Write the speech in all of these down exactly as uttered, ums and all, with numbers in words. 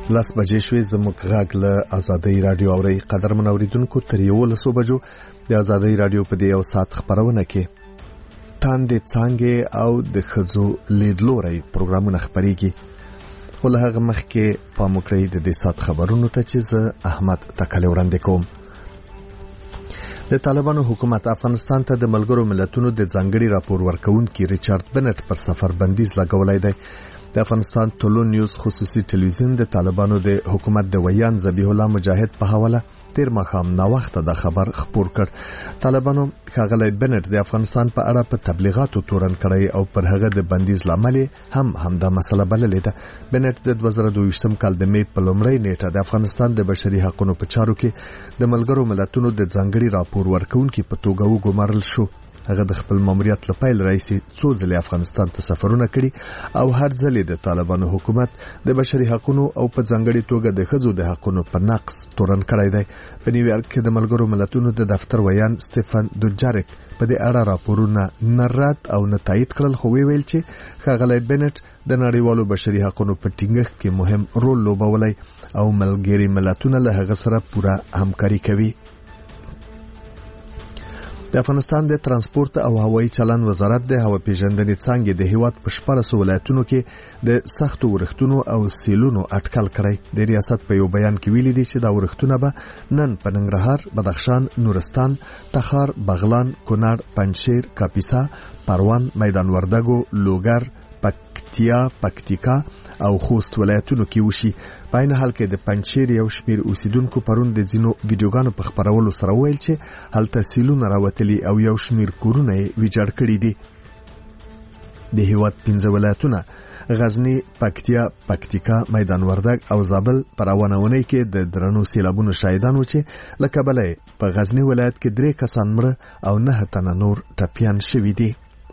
لاس بجې شوې زموږ غږ له آزادۍ رادیو اوري قدرمن اوریدونکو تر یو لسو بجو د آزادۍ رادیو په دې یو ساعت خبرونه کې تاندې څنګه او د خزو لیدلوري پروګرامونه خبريږي خو له هغه مخکې په مکرې د دې سات خبرونو ته چې زه احمد تکل وړاندې کوم. د طالبانو حکومت افغانستان ته د ملګرو ملتونو د ځانګړي راپور ورکونکي ریچارډ بنټ پر سفر بندیز لګولای دی. د افغانستان ټولون نیوز خصوصي ټلویزیون د طالبانو د حکومت د ویان ذبیح الله مجاهد په حواله تیر مخام نا وخت د خبر خبر کړ. طالبانو ښاغلی بنټ د افغانستان په اړه په تبلیغاتو تورن کړی او پر هغه د بندیز لامل هم همدا مسله بللې ده. بنټ د دوه زره دوه ویشتم کال د می په لومړۍ نیټه د افغانستان د بشري حقوقو په چارو کې د ملګرو ملتونو د ځانګړي راپور ورکونکي په توګه وګمارل شو. هغه د خپل ماموریت لپاره رئیس څو ځله افغانستان ته سفرونه کړي او هر ځله د طالبانو حکومت د بشري حقوقو او په ځانګړي توګه د ښځو د حقوقو په نقض تورن کړی دی. په نیویارک کې د ملګرو ملتونو د دفتر ویان سټيفن دوجارک په دې اړه راپورونه نه رد او نه تایید کړل، خو ویل چې ښاغلی بنټ د نړیوالو بشري حقوقو په ټینګښت کې مهم رول لوبولی او ملګري ملتونه له هغه سره پوره همکاري کوي. د افغانستان د ترانسپورت او هوایي چلن وزارت د هوا پیژندنې څانګې د هیواد په شپږ ولایتونو کې د سختو ورښتونو او سیلونو اټکل کړی. د ریاست په یو بیان کې ویلي دي چې دا ورښتونه به نن په ننګرهار، بدخشان، نورستان، تخار، بغلان، کونړ، پنجشیر، کاپیسا، پروان، میدان وردګو، لوګر، پکتیا، پکتیکا او خوست ولایتونو کې وشي. په عین حال کې د پنجشیر یو شمیر اوسیدونکو پرون د ځینو ویډیوګانو په خبرولو سره ویل چې هلته سیلونه راوتلي او یو شمیر کورونه یې ویجاړ کړي دي. د هیواد پنځه ولایتونه غزنی، پکتیا، پکتیکا، میدان وردګ او زابل پر روانونه کې د درنو سیلابونو شاهدانو چې لکه بلې په غزنی ولایت کې درې کسان مړه او نه تنه نور ټپیان شوي دي.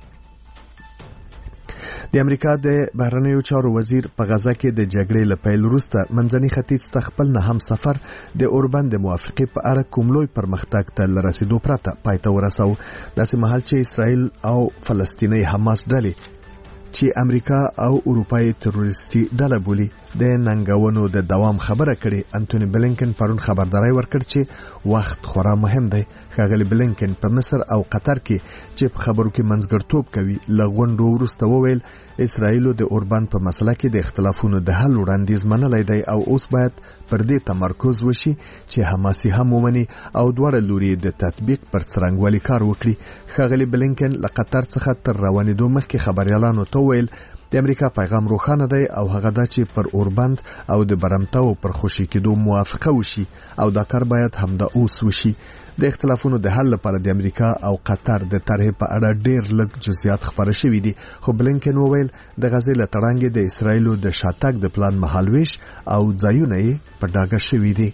د امریکا د بهرنیو چارو وزیر په غزه کې د جګړې له پیل وروسته منځني ختیځ ته خپل نه هم سفر د اوربند د موافقې په اړه کوم لوی پرمختګ ته رسیدو پرته پای ته ورساو. داسې مهال چې اسرائیل او فلسطیني حماس ډلې چې امریکا او اروپای تروریستي ډله بولي د ننګونو د دوام خبره کړي. انټونی بلینکن پرون خبرداري ورکړ چې وخت خورا مهم دی. ښاغلی بلینکن په مصر او قطر کې چې په خبرو کې منځګړتوب کوي لغونډو وروسته وویل اسرائیل د اوربند په مسله کې د اختلافونو د حل وړاندیز منلای دی او اوس باید پر دې تمرکز وشي چې حماسي هم ومني او دواړه لوري د تطبیق پر څرنګوالي کار وکړي. ښاغلی بلینکن له قطر څخه تر روانېدو مخکې خبريالانو ته ویل د امریکا پیغام روښانه دی او هغه دا چې پر اوربند او د برمتاو پر خوشي کېدو موافقه وشي او دا کار باید همدا اوس وشي. د اختلافونو د حل لپاره د امریکا او قطر د طرح په اړه ډېر لږ جزئیات خبره شوي دي، خو بلینکن وویل د غزې له تړانګې د اسرائیلو د شاتګ د پلان مهالويش او ځایونه یې په ډاګه شوي دي.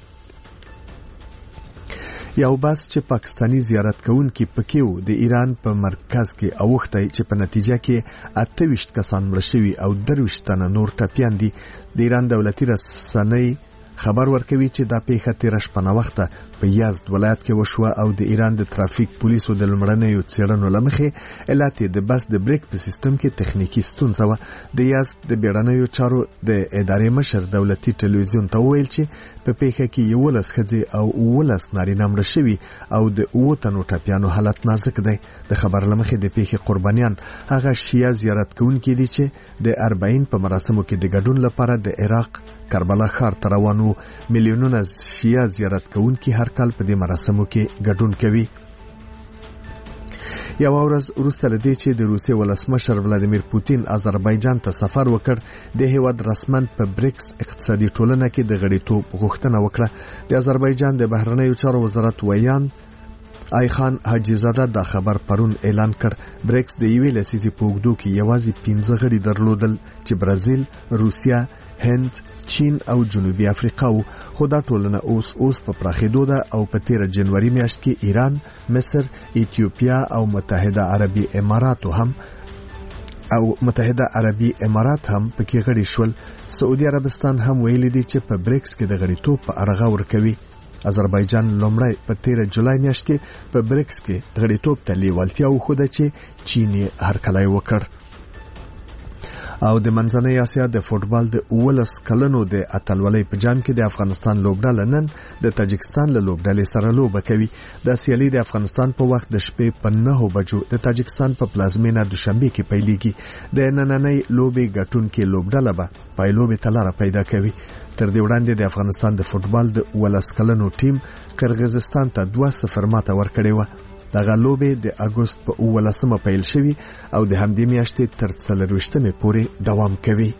یو بس چې پاکستانی زیارت کوونکي پکې وو د ایران په مرکز کې اوښتای چې په نتیجه کې اته ویشت کسان مړه شوي او درویشت تنه نور ټپیان دي. د ایران دولتي رسنۍ خبر ورکوي چې دا پیښه تیر شپه نه وخته په یزد ولایت کې وشوه او د ایران د ترافیک پولیسو د لمړنیو څېړنو لمخې علت د بس د بریک په سیستم کې تخنیکی ستونزه و. د یزد د بیړنیو چارو د ادارې مشر دولتي ټلویزیون ته ویل چې په پیښه کې یولس ښځې او ولس نارینه مړه شوي او د اووه تنو ټپیانو حالت نازک دی. د خبر لمخې د پیښې قربانیان هغه شیعه زیارت کوونکي دي چې د اربعین په مراسمو کې د ګډون لپاره د عراق کربلا ښار ته روان وو. میلیونونه شیعه زیارت کوونکي هر کال په دې مراسمو کې ګډون کوي. یو ورځ وروسته لدې چې د روسیې ولسمشر ولادیمیر پوتین آذربایجان ته سفر وکړ د هیواد رسمن په بریکس اقتصادي ټولنه کې د غړیتوب غوښتنه وکړه. د آذربایجان د بهرنیو چارو وزارت ویان آیخان حاجیزاده دا خبر پرون اعلان کړ. بریکس د یوې لسیزې په اوږدو کې یوازې پنځه غړي درلودل چې برازیل، روسیا، هند، چین او جنوبي افریقا وو، خو دا ټولنه اوس اوس په پراخېدو ده او په تیر جنوري میاشت کې ایران، مصر، ایتیوپیا او متحده عربي امارات هم او متحده عربي امارات هم پکې غړي شول. سعودي عربستان هم ویلي دي چې په بریکس کې د غړیتوب په اړه غور کوي. آذربایجان لومړی په تیر جولای میاشت کې په بریکس کې غړیتوب ته لیوالتیا وښوده چې چین یې هرکلی وکړ. او د منځنۍ اسیا د فوتبال د اولس کلنو د اتلولۍ په جام کې د افغانستان لوبډله نن د تاجکستان له لوبډلې سره لوبه کوي. د سیالي د افغانستان په وخت د شپې په نهه بجو د تاجکستان په پلازمینه دوشنبه کې پیلېږي. د نننۍ لوبې ګټونکې لوبډله به پایلوبې ته لاره پیدا کوي. تر دې وړاندې د افغانستان د فوتبال د اولس کلنو ټیم قرغیزستان ته دوه صفر ماته ورکړې و. دغه لوبې د اګوست په اولسمه پیل شوې او د همدې میاشتې تر څلرویشتمې پورې دوام کوي.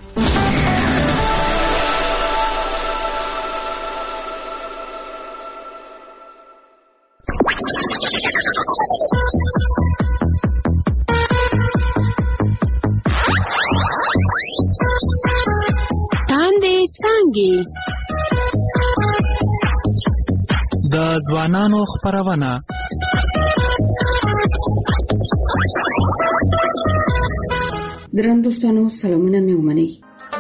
د ځوانانو خپرونه درنو دوستانو سلامونه مې ومنئ.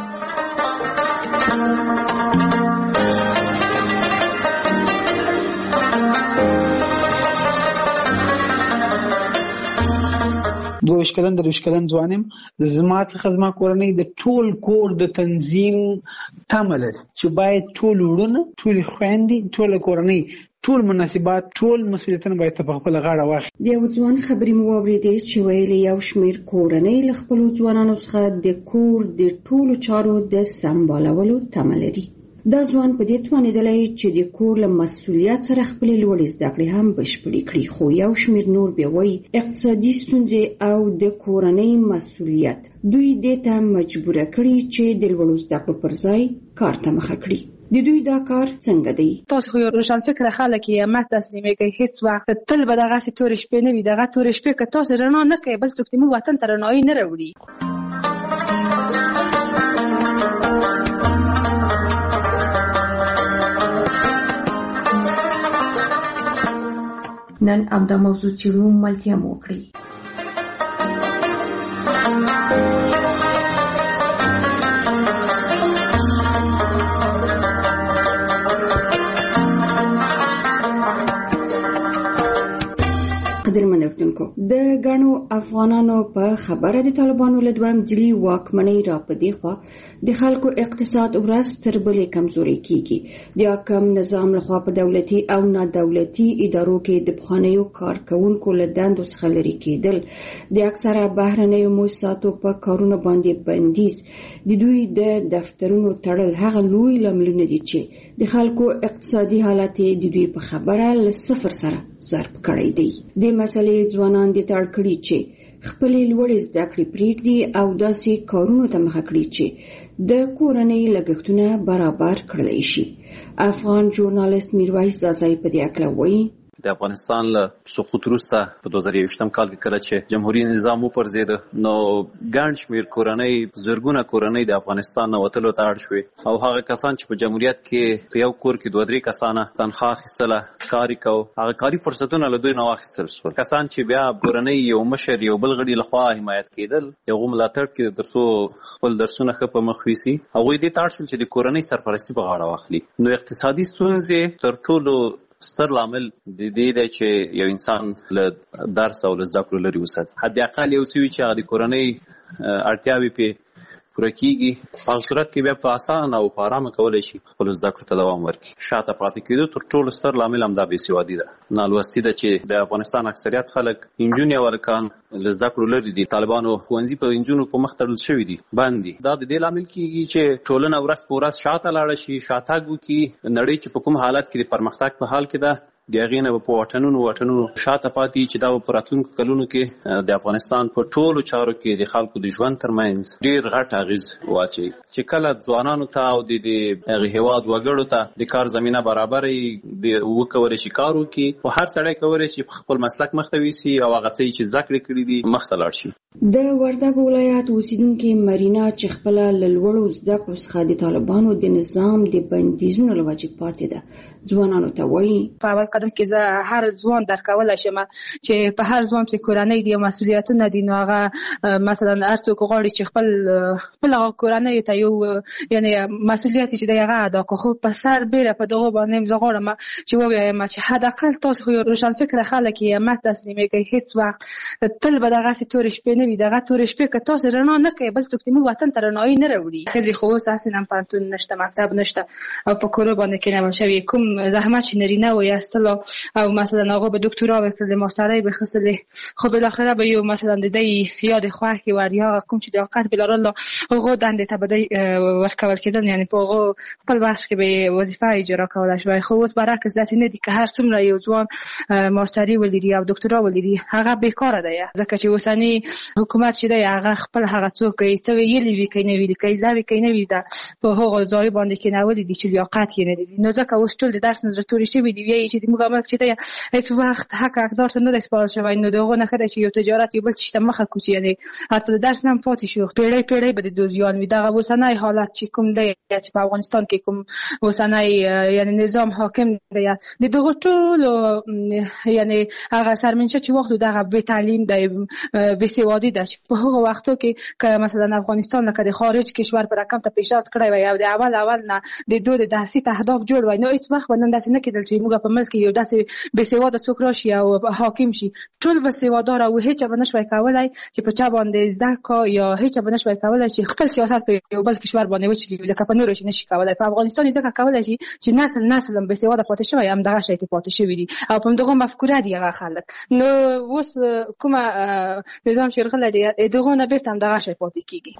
دویش کلن درویش کلن ځوانم زما څخه زما کورنۍ د ټول کور د تنظیم تمه لري چې باید ټول وړونه ټول خويندې ټول کورنۍ ټول مناسبات ټول مسؤلیتونه باید په خپل غاړه واخلي. د یو ځوان خبرې مو واورېدې چې ویلي یو شمېر کورنۍ له خپلو ځوانانو څخه د کور د ټولو چارو د سمبالولو تمه لري. دا ځوان په دې توانېدلی چې د کور له مسؤلیت سره خپلې لوړې زده کړې هم بشپړې کړي، خو یو شمېر نور بیا وایي اقتصادي ستونزې او د کورنۍ مسؤلیت دوی دې ته مجبوره کړي چې د لوړو زده کړو پر ځای کار ته مخه کړي. د دوی دا کار څنګه دی؟ تاسو خو روشن فکر خلک یې ما تسلیمې کوي هیڅ وخت تل به دغه سي تور شپې نه وي. دغه تور شپې که تاسو رڼا نه کوي بل څوک دې موږ وطن ته رڼایي نه راوړي. نن ام دا موضوع چیرو ملتیا موکړي. قدرمن افتونکو د غاڼو افغانانو په خبره د طالبانو له دویم ځلي واکمنۍ را پدې خوا د خلکو اقتصاد ورځ تر بلې کمزوري کیږي. د حاکم نظام لخوا په دولتي او نه دولتي ادارو کې د بخانیو کارکونکو له دندو څخه لري کېدل، د اکثره بهرنیو مؤسساتو په کارونو باندې بندیز، د دوی د دفترونو تړل هغه لوی لاملونه دي چې د خلکو اقتصادي حالت د دوی په خبره له صفر سره ضرب کړی دی. د مسلې ځوانان دي تړ کړي چې خپل لوړ زده کړې پریږدي او داسې کارونو ته مخه کړي چې د کورنۍ لګښتونه برابر کړلی شي. افغان ژورنالیست میرویس زازای په دې اړه وایي د افغانستان له سقوط وروسته په دوه زره یوویشتم کال کې کله چې جمهوریت نظام وپرځېده نو ګڼ شمېر کورنۍ زرګونه کورنۍ د افغانستان نه وتلو ته اړ شوې او هغه کسان چې په جمهوریت کې په یو کور کې دوه درې کسانه تنخواه اخیستله کار یې کوه هغه کاري فرصتونه له دوی نه واخیستل شول. کسان چې بیا کورنۍ یو مشر یو بل غړي لخوا حمایت کېدل یو ملاتړ کې تر څو خپل درسونه ښه په مخ ویسي هغوی دې ته اړ شول چې د کورنۍ سرپرستي په غاړه واخلي. نو اقتصادي ستونزې تر ټولو ستر لامل د دې دی چې یو انسان له درس او له زده کړو لرې وساتي. حداقل یو څه وي چې هغه د کورنۍ اړتیاوې پې پوره کېږي، په هغه صورت کې بیا په اسانه او په ارامه کولی شي خپلو زده کړو ته دوام ورکړي. شاته پاتې کېدو تر ټولو ستر لامل همدا بېسوادي ده، نالوستي ده چې د افغانستان اکثریت خلک نجونې او هلکان له زده کړو لرې دي. طالبانو ښوونځي په نجونو په مخ تړل شوي دي، بند دي. دا د دې لامل کېږي چې ټولنه ورځ په ورځ شاته لاړه شي، شاتګ وکړي. نړۍ چې په کوم حالت کې د پرمختګ په حال کې ده د هغې نه به په واټنونو واټنونو شاته پاتې چې دا به په راتلونکو کلونو کې د افغانستان په ټولو چارو کې د خلکو د ژوند ترمنځ ډېر غټ اغېز واچوي. چې کله ځوانانو ته او د هغې هېواد وګړو ته د کار زمینه برابره وي وکولی شي کار وکړي، خو هر سړی کولی شي په خپل مسلک مخته ویسي او هغه څه چې زده کړې کړي دي مخته لاړ شي. د وردګو ولایت اوسیدونکې مرینا چې خپله له لوړو زده کړو څخه د طالبانو د نظام د بندیزونو له وجې پاتې ده ځوانانو ته وایي په اول قدم کې زه هر ځوان درکولای شم چې په هر ځوان چې کورنۍ دی مسؤلیتونه دي نو هغه مثلا هر څوک غواړي چې خپل خپل کورنۍ ته یو یعنی مسؤلیت چې دی هغه ادا کړي. خو په سر بیره په دغه باندې زه غواړم چې ووایم چې حداقل تاسو خو روشن فکر خلک یې مت تسلیمي کوي هیڅ وخت تل به دغه سي تور شپې نه وي دغه تور شپې که تاسو رڼا نه کوي بل څوک موږ وطن ته رڼایي نه راوړي. ښځې خو اوس اصلا پانتون نشته مکتب نشته او په کور باندې کېنول شوي کوم زحمت چې نرینه و ایستلو او مثلا هغه به دکتورا وکړل ماسترۍ به خصلې خو بالاخره به یو مثلا د دې یاد خوښ کې ور یا کوم چې د وخت بلارل هغه دندې ته به ورکول کېدل یعنی په هغه خپل وخت کې به وظیفه اجرا کولای شوی. خو اوس برعکس داسې نه دي که هر څومره یو ځوان ماستري ولري او دکتورا ولري هغه بیکاره دی ځکه چې اوسنی حکومت چې دی هغه خپل هغه څوک څه ویلي وي کوي نه ویلي کوي ځاوي کوي نه وي دا په هغه ځای باندې کې نه ولې دي چې لیاقت یې نه لري. نو ځکه اوس ټول د درس نظر توري شوي دي وایي چې د موږ عمل چې دی هیڅ وخت حق حقدار ته نه رسپارل شوی نو دغه نه کړی چې یو تجارت یو بل چې مخه کوچی یعنی حتی د درس نه پاتې شو پیړۍ پیړۍ به د دوزیان وي دغه اوسنی حالت چې کوم دی چې په افغانستان کې کوم اوسنی یعنی نظام حاکم دی د دغه ټول یعنی هغه سرمنشه چې وخت دغه به تعلیم دی به سوادی ده په هغه وختو کې که مثلا افغانستان نه کړي خارج کشور پر رقم ته پیشرفت کړی وي او د اول اول نه د دوه د درسي اهداف جوړ وي نو هیڅ وخت باندې داسې نه کېدل چې موږ په ملک یو داسې به سواده څوک راشي او حاکم شي ټول به سوادار او هیڅ به نشوي کولای چې په چا باندې زکا یا هیڅ به نشوي کولای چې خپل سیاست په یو بل کشور باندې وچلي ځکه په نور شي نشي کولای په افغانستان ځکه کولای شي چې نسل نسل به سواده پاتې شوی هم دغه شی ته پاتې شوی دي او په دغه مفکوره دی هغه خلک نو اوس کومه نظام چې رغله دی دغه نه بیرته هم دغه شی پاتې کیږي.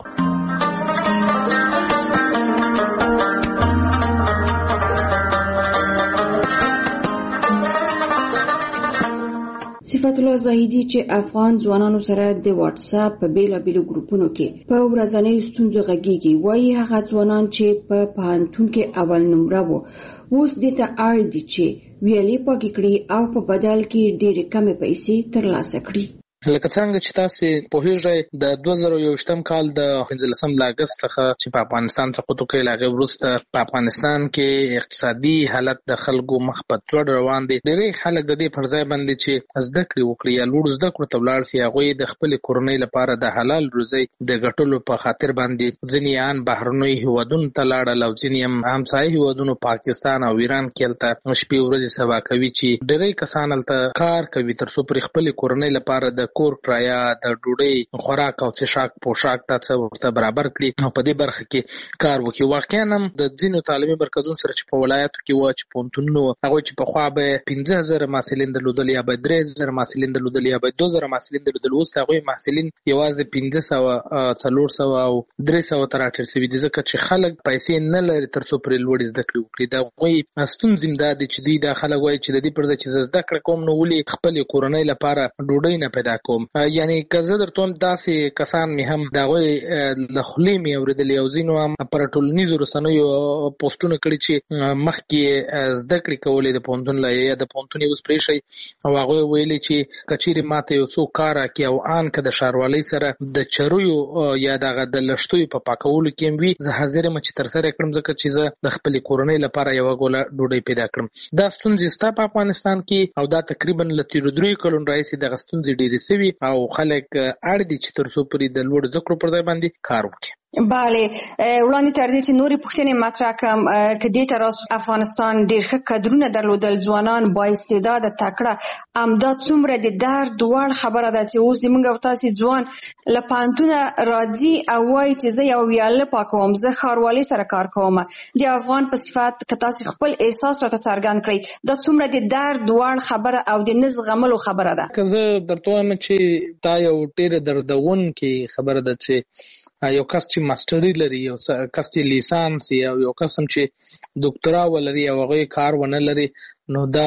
صفت الله زاهدي چې افغان ځوانانو سره د واتس اپ په بیلابیلو ګروپونو کې په ورځنیو ستونزو غږیږي وایي هغه ځوانان چې په پوهنتون کې اول نمره وو اوس دې ته اړ دي چې ویلې پاکې کړي او په بدل کې ډېرې کمې پیسې ترلاسه کړي. لکه څنګه چې تاسو پوهیږئ د دوه زره یوویشتم کال د پنځلسم د اگست څخه چې په افغانستان څخه توکي لاغه وروسته په افغانستان کې اقتصادي حالت د خلکو مخ په تور روان دي. ډېری خلک د دې پر ځای باندې چې زده کړې وکړي یا لوړ زده کړو ته ولاړ شي هغه د خپل کورنۍ لپاره د حلال روزي د ګټلو په خاطر باندې ځینې ان بهرنوي هیوادونو ته لاړل او ځینې هم همسایه هیوادونو پاکستان او ایران کې هلته شپې ورځې سبا کوي چې ډېری کسان هلته کار کوي تر څو پر خپل کورنۍ لپاره د کور کرایه د ډوډۍ خوراک او څښاک پوشاک ته ورته برابر کړي او په دې برخه کې کار وکړي. واقعا هم د ځینو تعلیمي مرکزونو سره چې په ولایتو کې و چې پونتونو هغه چې په خوا به پنځه زره محصلین درلودل یا به درې زره محصلین درلودل یا به دوه زره محصلین درلودل اوس هغه محصلین یوازې پنځه سوه څلور سوه او درې سوه ته راټول شوي دي ځکه چې خلک پیسې نه لري تر څو پرې لوړې زده کړې وکړي. د هغوی ستونزې هم دا دي چې دوی دا خلک وایي چې د دې پر ځای چې زه زده کړه کوم نو ولې خپلې کورنۍ لپاره ډوډۍ نه پیدا کوم. یعنی که زه درته هم داسې کسان مې هم د هغوی له خولې مې اورېدلې او ځینو هم پر ټولنیزو رسنیو پوسټونه کړي چې مخکې زده کړې کولې د پوهنتون له یا د پوهنتون یې اوس پرېښی او هغوی ویلي چې که چیرې ماته یو څوک کار راکړي او ان که د ښاروالۍ سره د چرویو یا دغه د لښتیو په پاکولو کې هم وي زه حاضر یم چې ترسره کړم ځکه چې زه د خپلې کورنۍ لپاره یوه ګوله ډوډۍ پیدا کړم. دا ستونزې شته په افغانستان کې او دا تقریبا له تېرو دریو کلونو راهیسې دغه ستونزې ډېرې شوي او خلک اړ دي چې تر څو پورې د لوړ زده کړو پر ځای باندې کار وکړي. بله وړاندې تر دې چې نورې پوښتنې مطرح کړم که دې ته راس افغانستان ډېر ښه کدرونه درلودل ځوانان با استعداده تکړه همدا څومره د درد وړ خبره ده چې اوس زموږ او تاسې ځوان له پوهنتونه راځي او وایي چې زه یو ویاله پاکوم زه ښاروالۍ سره کار کوم. د افغان په صفت که تاسې خپل احساس راته څرګند کړئ دا څومره د درد وړ خبره او د نه زغملو خبره ده. که زه درته وایم چې دا یو ډېره دردونکې خبره ده چې یو کس چې ماستري لري یو کس چې لیسانس یا یو کس چې ډاکټرا ولري او هغه کار ونه لري نو دا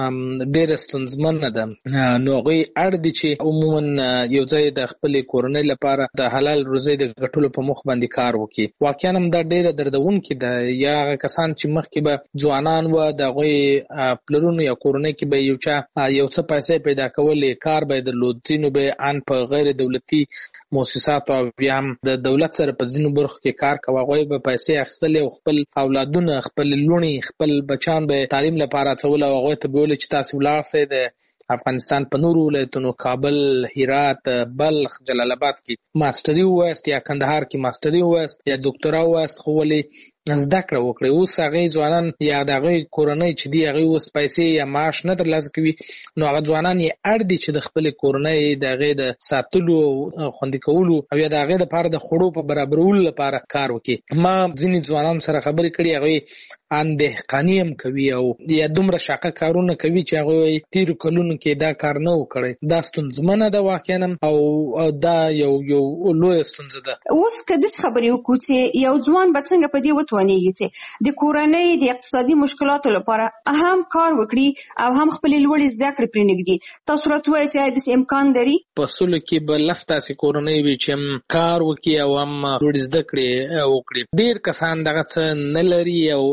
ډېره ستونزمنه ده. نو هغوی اړ دي چې عموما یو ځای د خپلې کورنۍ لپاره د حلال روزۍ د ګټلو په موخ باندې کار وکړي. واقعا هم دا ډېره دردونکې ده. یا هغه کسان چې مخکې به ځوانان وه د هغوی پلرونو یا کورنۍ کې به یو چا یو څه پیسې پیدا کولې کار به یې درلود ځینو به ان په غیر دولتي مؤسساتو او بیا هم د دولت سره په ځینو برخو کې کار کوه هغوی به پیسې اخیستلې او خپل اولادونه خپل لوڼې خپل بچیان به تعلیم لپاره استول او هغه ته ویل چې تاسو ولاړ سئ د افغانستان په نورو ولایتونو کابل، هرات، بلخ، جلال آباد کې ماستري وایست یا کندهار کې ماستري وایست یا ډاکټرا وایست، خو ولې زده کړه وکړي. اوس هغه ځوانان یا دغه کورنۍ چې دی هغه اوس پیسې یا معاش نه ترلاسه کوي، نو هغه ځوانان یې اړ دي چې د خپل کورنۍ دغه د ساتلو او خوندي کولو او یا دغه د لپاره د خړو په برابرولو لپاره کار وکړي. ما ځینې ځوانان سره خبرې کړې، هغه ان دهقاني هم کوي او یا دومره شاقه کارونه کوي چې هغه تیر کلونو کې دا کار نه وکړي. دا ستونزمنه ده واقعا او دا یو یو لوی ستونزه ده. اوس که د خبرې وکړو چې یو ځوان به څنګه په دې وتوانیږي چې د کورنۍ د اقتصادي مشکلاتو لپاره هم کار وکړي او هم خپل لوړ زده کړې پرې نږدي، تاسو راته وایئ چې د امکان لري؟ په سلو کې به لس داسې کورنۍ وي چې هم کار وکړي او هم لوړ زده کړې وکړي. ډېر کسان دغه څه نه لري او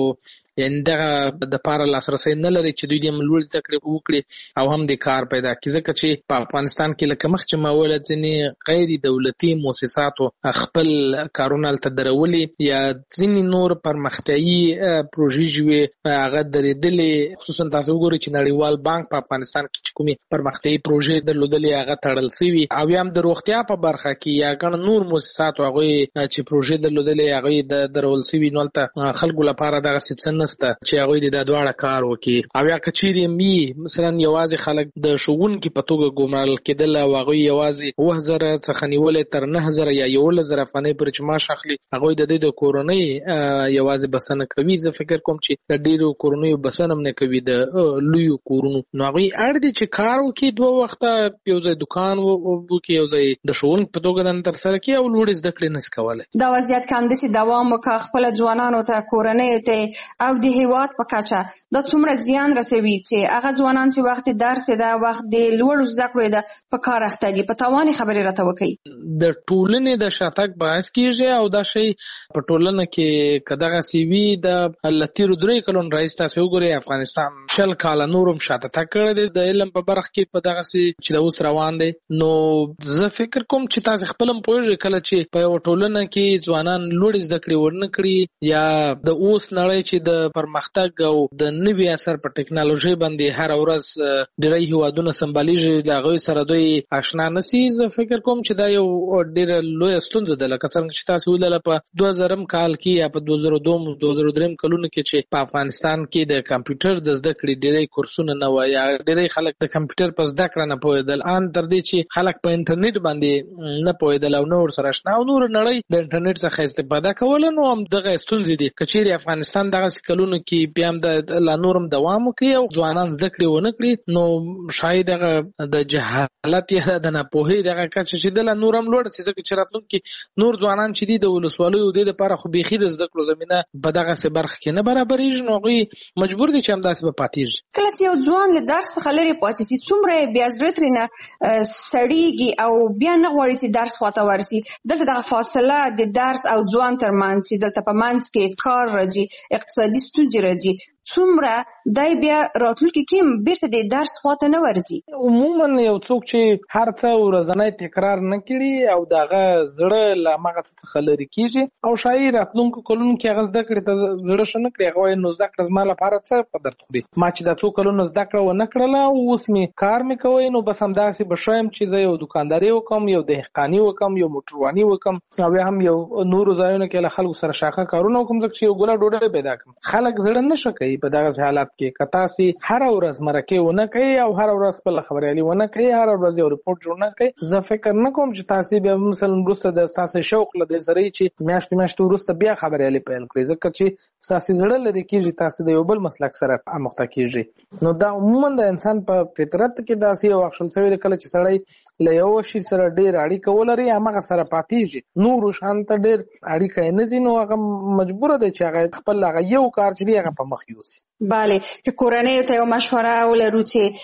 یعنې دغه د پاره لاسرسی نه لري چې دوی د لوړ زده کړې وکړي او هم د کار پیدا کړي، ځکه چې په افغانستان کې لکه مخکې ما ویل ځینې غیر دولتي مؤسساتو خپل کارونه هلته درولي یا ځینې نور پرمختیایي پروژې وې هغه درېدلې. خصوصا تاسو وګورئ چې نړیوال بانک په افغانستان کې چې کومې پرمختیایي پروژې درلودلې هغه تړل سوي، او یا هم د روغتیا په برخه کې یا ګڼ نور مؤسساتو هغوی چې پروژې درلودلې هغوی د درول سوي، نو هلته خلکو لپاره دغسې څه نسته چې هغوی د دا دواړه کار وکړي. او یا که چیرې وي مثلا یوازې خلک د ښوونکي په توګه ګومارل کېدل او هغوی یوازې اوه زره څخه نیولې تر نه زره یا یولس زره افغانۍ پورې چې معاش اخلي، هغوی د دوی د کورنۍ یوازې بسنه کوي. زه فکر کوم چې د ډېرو کورنیو بسنه هم نه کوي د لویو کورونو، نو هغوی اړ دي چې کار وکړي، دوه وخته یو ځای دکان وکړي، یو ځای د ښوونکي په توګه دنده ترسره کړي او لوړې زده کړې نشي کولی. دا وضعیت که همداسې دوام وکړي، خپله ځوانانو ته، کورنیو ته او د هیواد په کچه دا څومره زیان رسوي چې هغه ځوانان چې وخت درس ده، وخت د لوړو زده کړو ده، په کار اخته دي. په تاوان خبرې راته وکړي. د ټولنې د شاتګ باعث کېږي او دا شی په ټولنه کې که دغسې وي د له تېرو درې کلونو راهیسې تاسې وګورئ افغانستان شل کاله نور هم شاته تګ کړی دی د علم په برخه کې په دغسې چې د اوس روان دی. نو زه فکر کوم چې تاسې خپل هم پوهېږئ کله چې په یوه ټولنه کې ځوانان لوړې زده کړې ورنه کړي یا د اوس نړۍ چې د پرمختګ او د نوي اثر په ټکنالوژي باندې هر ورځ ډېری هیوادونه سمبالیږي، د هغوی سره دوی آشنا نسي، زه فکر کوم چې دا یو ډېره لویه ستونزه ده. لکه څرنګه چې تاسو ولیدله په دوه زرم کال کې یا په دوه زره دوم دوه زره درېیم کلونو کې چې په افغانستان کې د کمپیوټر د زده کړې ډېری کورسونه نه وه یا ډېری خلک د کمپیوټر په زده کړه نه پوهېدل، ان تر دې چې خلک په انټرنیټ باندې نه پوهېدل او نه ورسره اشنا او نور نړۍ د انټرنیټ څخه استفاده کوله. نو هم دغه ستونزې دي. که چیرې افغانستان دغسې کلونو کې بیا هم د لا نورم دوام وکړي او ځوانان زده کړې ونه کړي، نو شاید هغه د جهالت یا د ناپوهۍ دغه کچه چې ده لا نور هم لوړه شي، ځکه چې راتلونکي نور ځوانان چې دي د ولسوالیو دې دپاره خو بیخي د زده کړو زمینه په دغسې برخه کې نه برابرېږي، نو هغوی مجبور دي چې همداسې به پاتېږي. کله چې یو ځوان له درس څخه لرې پاتې سي، څومره یې بیا زړه ترېنه سړېږي او بیا نه غواړي چې درس خواته ورسي. دلته دغه فاصله د درس او ځوان ترمنځ چې دلته په منځ کې کار راځي، اقتصادي ستونزې راځي، څومره دای بیا راتلونکي کې بیرته د درس خواته نه ورځي. عموما یو څوک چې هر څه ورځنی تکرار نه کړي او دغه زړه له همغه څه څخه لرې کېږي او شاید راتلونکو کلونو کې هغه زده کړې ته زړه ښه نه کړي، هغه وایي نو زده کړه زما لپاره څه په درد خوري، ما چې دا څو کلونه زده کړه ونه کړله او اوس مې کار مې کوی، نو بس همداسې به ښه یم چې زه یو دوکانداري وکړم، یو دهقاني وکړم، یو موټرواني وکړم او یا هم یو نورو ځایونو کې له خلکو سره شاخه کارونه وکړم، ځکه چې یو ګوله ډوډۍ پیدا کړم. خلک زړه نه ښه کوي په دغسې حالت کې. که تاسې هره ورځ مرکې ونه کوئ او هره ورځ خپله خبریالي ونه کوئ، هره ورځ یو رپورټ جوړ نه کوئ، زه فکر نه کوم چې تاسې بیا مثلا وروسته د ستاسې شوق له دې سره چې میاشتې میاشتې وروسته بیا خبریالي پیل کړئ، ځکه چې ستاسې زړه لرې کېږي، تاسې د یو بل مسلک سره اموخته کېږي. نو دا عموما د انسان په فطرت کې داسې یو اخښل شوی دی، کله چې سړی له یو شي سره ډېر اړیکه ولري همغه سره پاتېږي، نورو شان ته ډېر اړیکه یې نه ځي، نو هغه مجبوره دی چې هغه خپل هغه یو کار چې دی هغه په مخ یوسي. بله، که کورنیو ته یو مشوره ولرو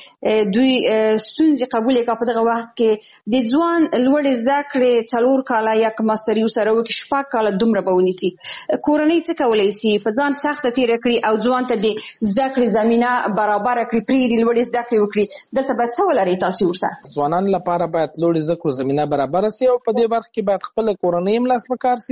چې دوی ستونزې قبول کړي په دغه وخت کې د ځوان لوړې زده کړې څلور کاله یا که ماستري ورسره وکړي شپږ کاله دومره به ونیسي، کورنۍ څه کولی سي په ځان سخته تېره کړي او ځوان ته د زده کړې زمینه برابره کړي، پرېږدي لوړې زده کړې وکړي. دلته باید څه ولرئ تاسې ورته؟ ځوانانو لپاره باید لوړې زده کړو زمینه برابره سي او په دې برخه کې باید خپله کورنۍ هم لاس په کار سي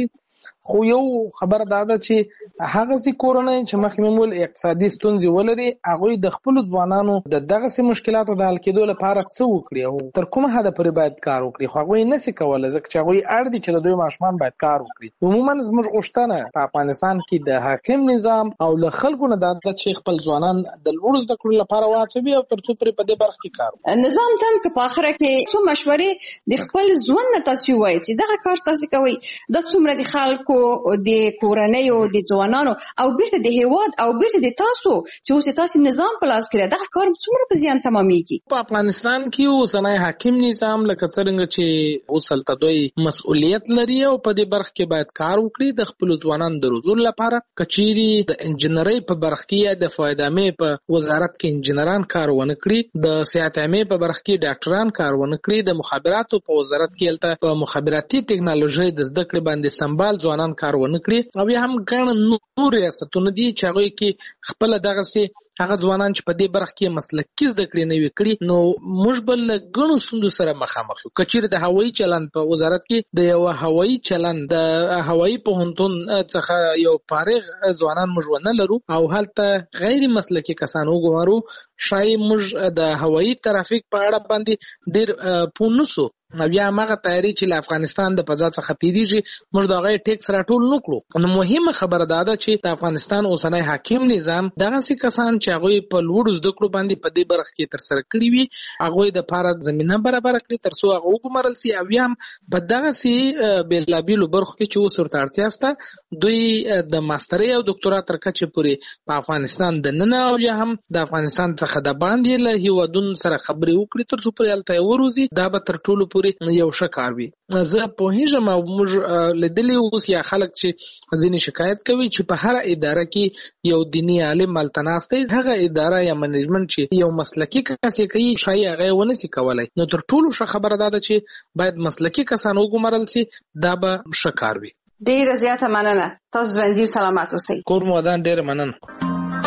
خو یو خبر دا ده چې هغه سي کورنۍ چې مخکې مول اقتصادي ستونزې ولري هغه د خپل ځوانانو د دغه سي مشکلاتو د حل کېدو لپاره څه وکړي او تر کومه حد پورې باید کار وکړي خو هغه نه سي کولای ځکه چې هغه اړ دي چې د دوی ماشومان باید کار وکړي. عموما زموږ غوښتنه په افغانستان کې د حاکم نظام او له خلکو نه د چې خپل ځوانان د لوړ زده کړو لپاره واچوي او تر څو پرې په دې برخه کې کار وکړي. نظام تم که په اخره کې څو مشورې د خپل ځوان نه تاسو وایي چې دغه کار تاسو کوي د څومره د خلکو د کورنۍ او د ځوانانو او بیرته د هیواد او بیرته د تاسو چې اوس تاسو نظام په لاس کې دغه کار څومره په زیان تمامېږي. په افغانستان کې اوسنی حاکم نظام لکه څنګه چې اوسلته دوی مسؤلیت لري او په دې برخه کې باید کار وکړي د خپل ځوانانو د روزلو لپاره. کچيري د انجنیري په برخه کې د فایدامې په وزارت کې انجنیران کار ونه کړي، د صحت عامه په برخه کې ډاکټران کار ونه کړي، د مخابراتو په وزارت کې الته په مخابراتي ټکنالوژي د زده کړې باندې سمبال ځوانان کار ونه کړي او یا هم ګڼ نور ریاستونه دي چې هغه کې خپل دغه سي هغه ځوانان چې په دې برخه کې مسلکي زده کړې نه وي کړي نو موږ بل ګڼو ستونزو سره مخامخ یو. کچېرې د هوایي چلند په وزارت کې د یو هوایي چلند د هوایي پوهنتون څخه یو فارغ ځوانان موږ ونه لرو او هلته غیر مسلکي کسان وګورو شاید موږ د هوایي ترافیک په اړه باندې ډېر پوه نشو نو بیا هغه تیاری چې له افغانستان د فضا څخه تیریږي موږ د هغې ټیکس راټول نه کړو. نو مهمه خبره دا ده چې د افغانستان اوسنی حاکم نظام دغسې کسان چې هغوی په لوړو زده کړو باندې په دې برخه کې ترسره کړي وي هغوی دپاره زمینه برابره کړي تر څو هغه وګمارل سي او یا هم په دغسې بېلابېلو برخو کې چې اوس ورته اړتیا شته دوی د ماسترۍ او دکتورا تر کچې پورې په افغانستان دننه او یا هم د افغانستان څخه د باندې له هېوادونو سره خبرې وکړي تر څو پورې هلته یې وروزي. دا به تر ټولو یو ښه کار وي. زه پوهېږم او موږ لیدلي اوس یا خلک چې ځینې شکایت کوي چې په هره اداره کې یو دیني عالم هلته ناست دی هغه اداره یا منیجمنټ چې یو مسلکي کس یې کوي ښایي هغه یې ونه سي کولی. نو تر ټولو ښه خبره دا ده چې باید مسلکي کسان وګمارل سي دا به ښه کار وي. ډېره زیاته مننه. تاسو ژوندي او سلامت اوسئ. کور مو ودان. ډېره مننه.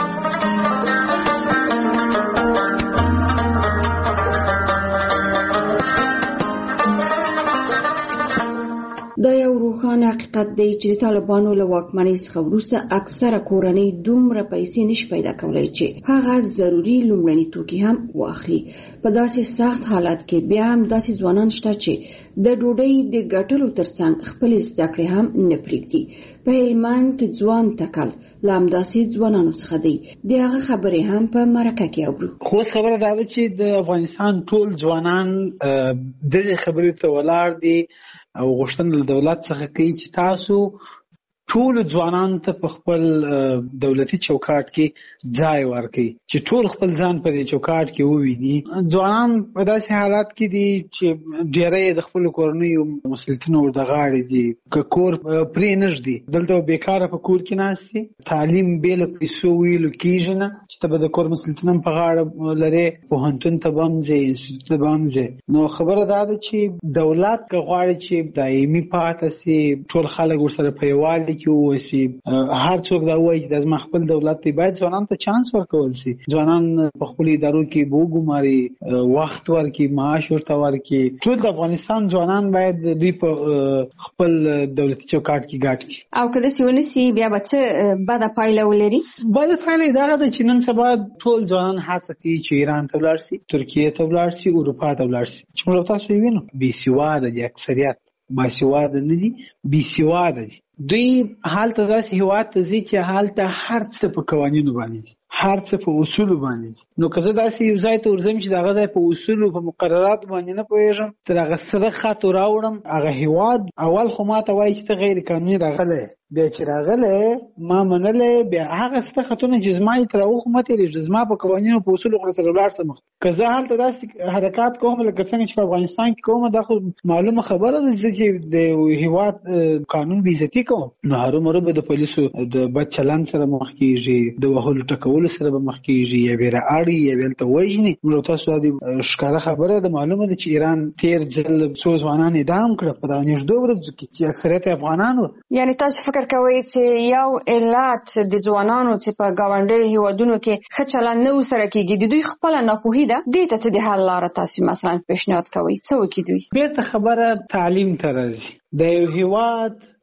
دا یو روښانه حقیقت دی چې د طالبانو له واکمنۍ څخه وروسته اکثره کورنۍ دومره پیسې نشي پیدا کولی چې هغه ضروري لومړني توکي هم واخلي. په داسې سخت حالت کې بیا هم داسې ځوانان شته چې د ډوډۍ د ګټلو ترڅنګ خپلې زده کړې هم نه پرېږدي. په هلمند کې ځوان تکل له همداسې ځوانانو څخه دی. د هغه خبرې هم په مرکه کې اورو. خو خبره دا ده چې د افغانستان ټول ځوانان دغه خبرې ته ولاړ دي او غوښتنه له دولت څخه کوي چې تاسو ټول ځوانان ته په خپل دولتي چوکاټ کې ځای ورکړي چې ټول خپل ځان په دې چوکاټ کې وویني. ځوانان په داسې حالات کې دي چې ډېری د خپل کورنیو مسؤلیتونو ورته غاړې دي که کور پرې نږدي دلته بیکاره په کور کې ناست دي تعلیم بې له پیسو ویلو کېږي نه چې ته به د کور مسؤلیتونه په غاړه لرې پوهنتون ته به هم ځې انسټیټوت ته به هم ځې. نو خبره دا ده چې دولت که غواړي چې دایمي پاتې سي ټول خلک ورسره په یووالي کې ووسي هر څوک دا وایي چې د زما خپل دولت دی باید ځوانانو ته چانس ورکول سي. ځوانان په خپلو ادارو کې به وګماري وخت ورکړي معاش ورته ورکړي. ټول د افغانستان ځوانان باید دوی په خپل دولتي چوکاټ کې ګډ کړي او که داسې ونه سي بیا به څه بده پایله ولري. بده پایله یې دغه ده چې نن سبا ټول ځوانان هڅه کوي چې ایران ته ولاړ سي ترکیې ته ولاړ سي اروپا ته ولاړ سي چې موږ تاسو یې وینو بې سواده دي اکثریت باسواده نه دي بې سواده دي. دوی حالته داسې هېواد ته ځي چې هلته هر څه په قوانینو باندې دي هر څه په اصولو باندې دي. نو که زه داسې یو ځای ته ورځم چې د هغه ځای په اصولو په مقرراتو باندې نه پوهېږم تر هغه سره خط راوړم هغه هېواد اول خو ما ته وایي چې ته غیر قانوني راغلی بیا چې راغلی ما منلی بیا هغه سره خطونه چې زما یې تر هغه خو مه تېرېږي زما په قوانینو په اصولو خو سره ولاړ سم. که زه هلته داسې حرکات کوم لکه څنګه چې په افغانستان کې کوم دا خو معلومه خبره ده چې د هېواد قانون بېعزتي کوم نو هرومرو به د پولیسو د بد چلند سره مخ کېږي د وهلو ټکولو سره به مخ کېږي یا به رااړي یا به هلته وژني. نو تاسو دا د ښکاره خبره ده معلومه ده چې ایران تېر ځل څو ځوانان اعدام کړه په دغه نږدې ورځو کې چې اکثریت افغانان وو. یعنې تاسو فکر کوئ چې یو علت د ځوانانو چې په ګاونډیو هېوادونو کې ښه چلند نه ورسره کېږي د دوی خپله ناپوهي ده دې ته څه د حل لاره تاسو مثلا پیشنهاد کوئ څه وکړي دوی؟ بېرته خبره تعلیم ته راځي. د یو هېواد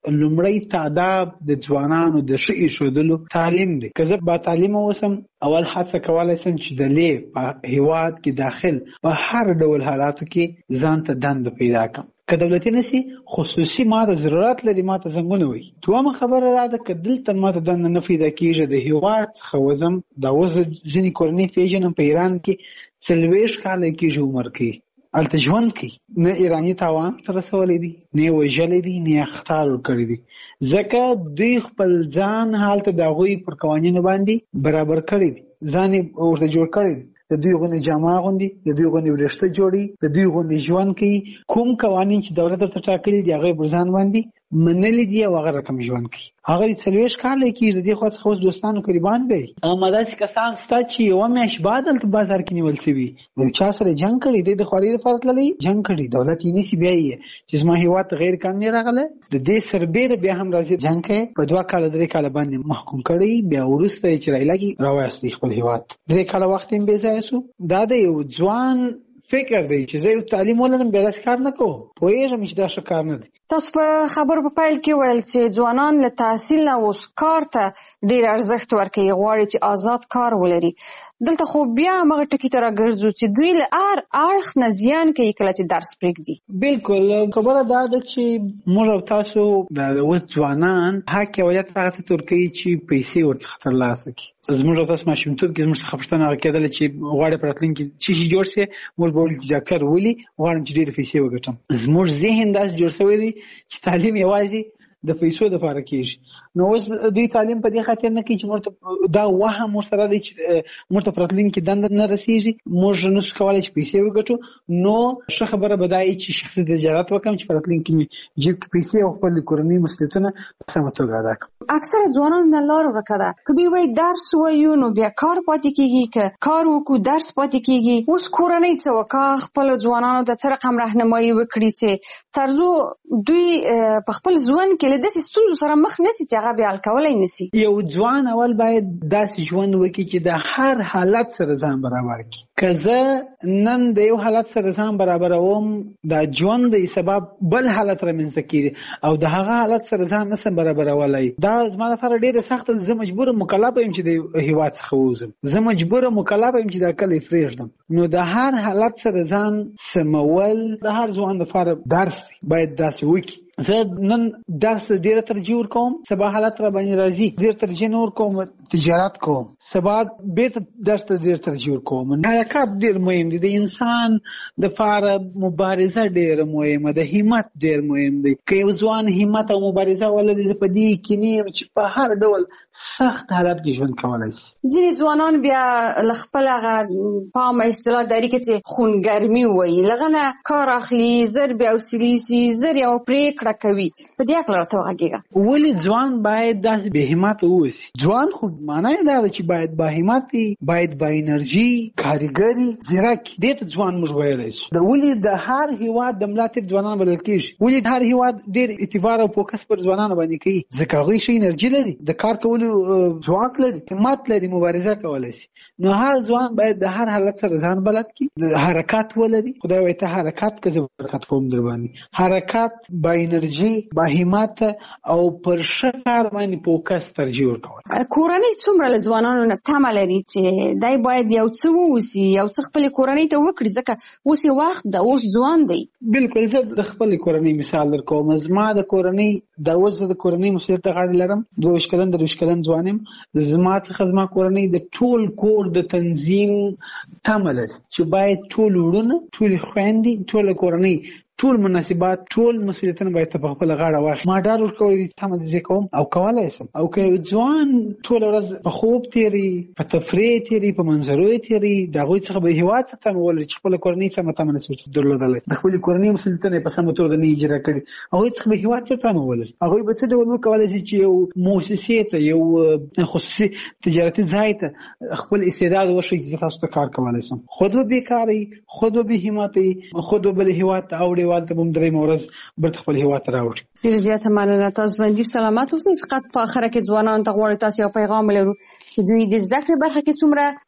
لومړی تعداد د ځوانانو د ښه ایښودلو تعلیم دی. که زه با تعلیمه اوسم، اول هڅه کولی شم چې د لې په هیواد کې داخل په هر ډول حالاتو کې ځان ته دنده پیدا کړم. که دولتي نشي خصوصي ما ته ضرورت لري ما ته څنګه وي. دومره خبره ده چې دلته ما ته دنده نه پیدا کیږي د هیواد څخه وزم دا وز ځینې کورنۍ پیژنم په ایران کې څلوېښت کاله کېږي عمر کې هلته ژوند کوي، نه ایراني تاوان ته رسولی دی، نه وژلی دی، نه اخطار ورکړی دی، ځکه دوی خپل ځان هلته د هغوی پر قوانینو باندې برابر کړی دی، ځان یې ورته جوړ کړی دی، د دوی غوندې جامه اغوندي، د دوی غوندې وریښته جوړي، د دوی غوندې ژوند کوي. کوم قوانین چې دولت ورته ټاکلي دي هغه یې پر ځان باندې منلي دي او هغه رقم ژوند کوي. هغه د څلوېښت کاله کېږي د دې خوا څخه اوس دوستانو قریبان به وي. اما داسې کسان شته چې یوه میاشت بعد هلته بازار کې نیول شوي، د چا سره جنګ کړی دی، د خوارۍ دپاره تللی جنګ کړی، دولت یې نیسي، بیا یې چې زما هېواد ته غیر قانوني راغلی، د دې سربیره بیا هم راځي جنګ کوي، په دوه کاله درې کاله باندې محکوم کړی، بیا وروسته یې چې رایلګي راوایستی خپل هېواد. درې کاله وخت یې بې ځایه شو. دا د یو ځوان فکر دی چې زه یو تعلیم ولرم بیا داسې کار نه کوم. پوهېږم چې دا ښه کار نه دی. تاسو په خبرو په پیل کې ویل چې ځوانان له تحصیل نه اوس کار ته ډېر ارزښت ورکوي، غواړي چې آزاد کار ولري. دلته خو بیا همغه ټکي ته راګرځو چې دوی له هر اړخ نه زیان کوي کله چې درس پرېږدي. بلکل خبره دا ده چې موږ او تاسو د اوس ځوانان حق اولت هغه ته ورکوي چې پیسې ورڅخه ترلاسه کړي. زموږ او تاسو ماشومتوب کې زموږ څخه پوښتنه هغه کېدله چې غواړې په راتلونکي کې څه شي جوړ شي، موږ به ویل چې ډاکټر ولي غواړم چې ډېرې پیسې وګټم. زموږ ذهن داسې جوړ شوی دی چې تعلیم یوازې د پیسو دپاره کېږي. نو اوس دوی تعلیم په دې خاطر نه کوي چې موږ ته دا وهم ورسره دی چې موږ ته په راتلونکي کې دنده نه رسېږي، موږ نشو کولی چې پیسې وګټو. نو ښه خبره به دا وي چې شخصي تجارت وکړم چې په راتلونکي کې مې جیب کې پیسې او خپل کورنۍ مسؤلیتونه په سمه توګه ادا کړم. اکثره ځوانانو نه لار ورکه ده. که دوی وایي درس وایو نو بیا کار پاتې کېږي، که کار وکړو درس پاتې کېږي. اوس کورنۍ څه وکړه خپلو ځوانانو ته څه رقم راهنمایي وکړي چې تر څو دوی په خپل ژوند کې له داسې ستونزو سره مخ نشي چې هغه بیا حل کولی نشي. یو ځوان اول باید داسې ژوند وکړي چې د هر حالت سره ځان برابر کړي. که زه نن د یو حالت سره ځان برابروم دا ژوند د سبب بل حالت رامنځته کېږي او د هغه حالت سره ځان نشم برابرولی، دا زما لپاره ډېره سخته ده. زه مجبوره مکلفه یم چې د هېواد څخه ووځم، زه مجبوره مکلفه یم چې دا کلی پرېږدم. نو د هر حالت سره ځان سمول د هر ځوان لپاره درس دی، باید داسې وکړي. زه نن درس ډېره ترجیح ورکوم، سبا حالت را باندې راځي ډېر ترجیح نه ورکوم تجارت کوم، سبا بېرته درس ته ډېر ترجیح ورکوم. حرکت ډېر مهم دی، د انسان دپاره مبارزه ډېره مهمه ده، همت ډېر مهم دی. که یو ځوان همت او مبارزه ولري زه په دې یقیني یم چې په هر ډول سخت حالت کې ژوند کولی شي. ځینې ځوانان بیا له خپل هغه پامه اصطلاح داري کې چې خونګرمي وایي، له هغه نه کار اخلي، زر بیا حوصلې شي، زر یو پرېکړه کوي. په دې هکله راته وغږېږه. ولې ځوان باید داسې بې همته واوسي؟ ځوان خو معنا یې دا ده چې باید با همت وي، باید با انرژي، کارګر وي، ځیرک. دې ته ځوان موږ ویلی شو. ولې د هر هېواد د ملا تیر ځوانان بلل کېږي؟ ولې هر هېواد ډېر اعتبار او فوکس پر ځوانانو باندې کوي؟ ځکه هغوی ښه انرژي لري، د کار کولو ځواک لري، همت لري، مبارزه کولی شي. نو هر ځوان باید د هر حالت سره ځان بلد کړي، حرکت ولري. خدای وایي ته حرکت که زه برکت کوم در باندې. حرکت با انرژي، با همت او پر ښه کار باندې فوکس ترجیح ورکول. کورنۍ څومره له ځوانانو نه تمه لري چې دی باید یو څه ووسي، یو څه خپلې کورنۍ ته وکړي، ځکه اوس یې وخت ده، اوس ځوان دی. بلکل زه د خپلې کورنۍ مثال در کوم. زما د کورنۍ د اوس د کورنۍ مسؤلیت ته غاړه لرم، دوه کلن درویشت کلن ځوان یم. زما څخه زما کورنۍ د ټول کور د تنظیم تمه لري چې باید ټول وروڼه، ټولې خویندې، ټوله کورنۍ، ټول مناسبات، ټول مسؤلیتونه باید ته په خپله غاړه واخلي. ما ډاډ ورکولی دی تمه دې زه کوم او کولی شم. او که یو ځوان ټوله ورځ په خوب تېروي، په تفریح تېروي، په منظرو یې تېروي، د هغوی څخه به هېواد څه تمه ولري چې خپله کورنۍ سمه تمه نشي درلودلی، د خپلې کورنۍ مسؤلیتونه یې په سمه توګه نه اجرا کړي، هغوی څخه به هېواد څه تمه ولري؟ هغوی به څه ډول وکولی شي چې یو مؤسسې ته، یو خصوصي تجارتي ځای ته خپل استعداد وښیي چې زه تاسو ته کار کولی شم؟ خود به بېکاره وي، خود به بې همته وي، خود به بل هېواد ته اوړي والته به هم درېیمه ورځ بیرته خپل هېواد ته راوړي. ډېره زیاته مننه. تاسو باندې سلامت اوسئ. فقط په آخره کې ځوانانو ته غواړو تاسو یو پیغام ولرو چې دوی د زده کړې برخه کې څومره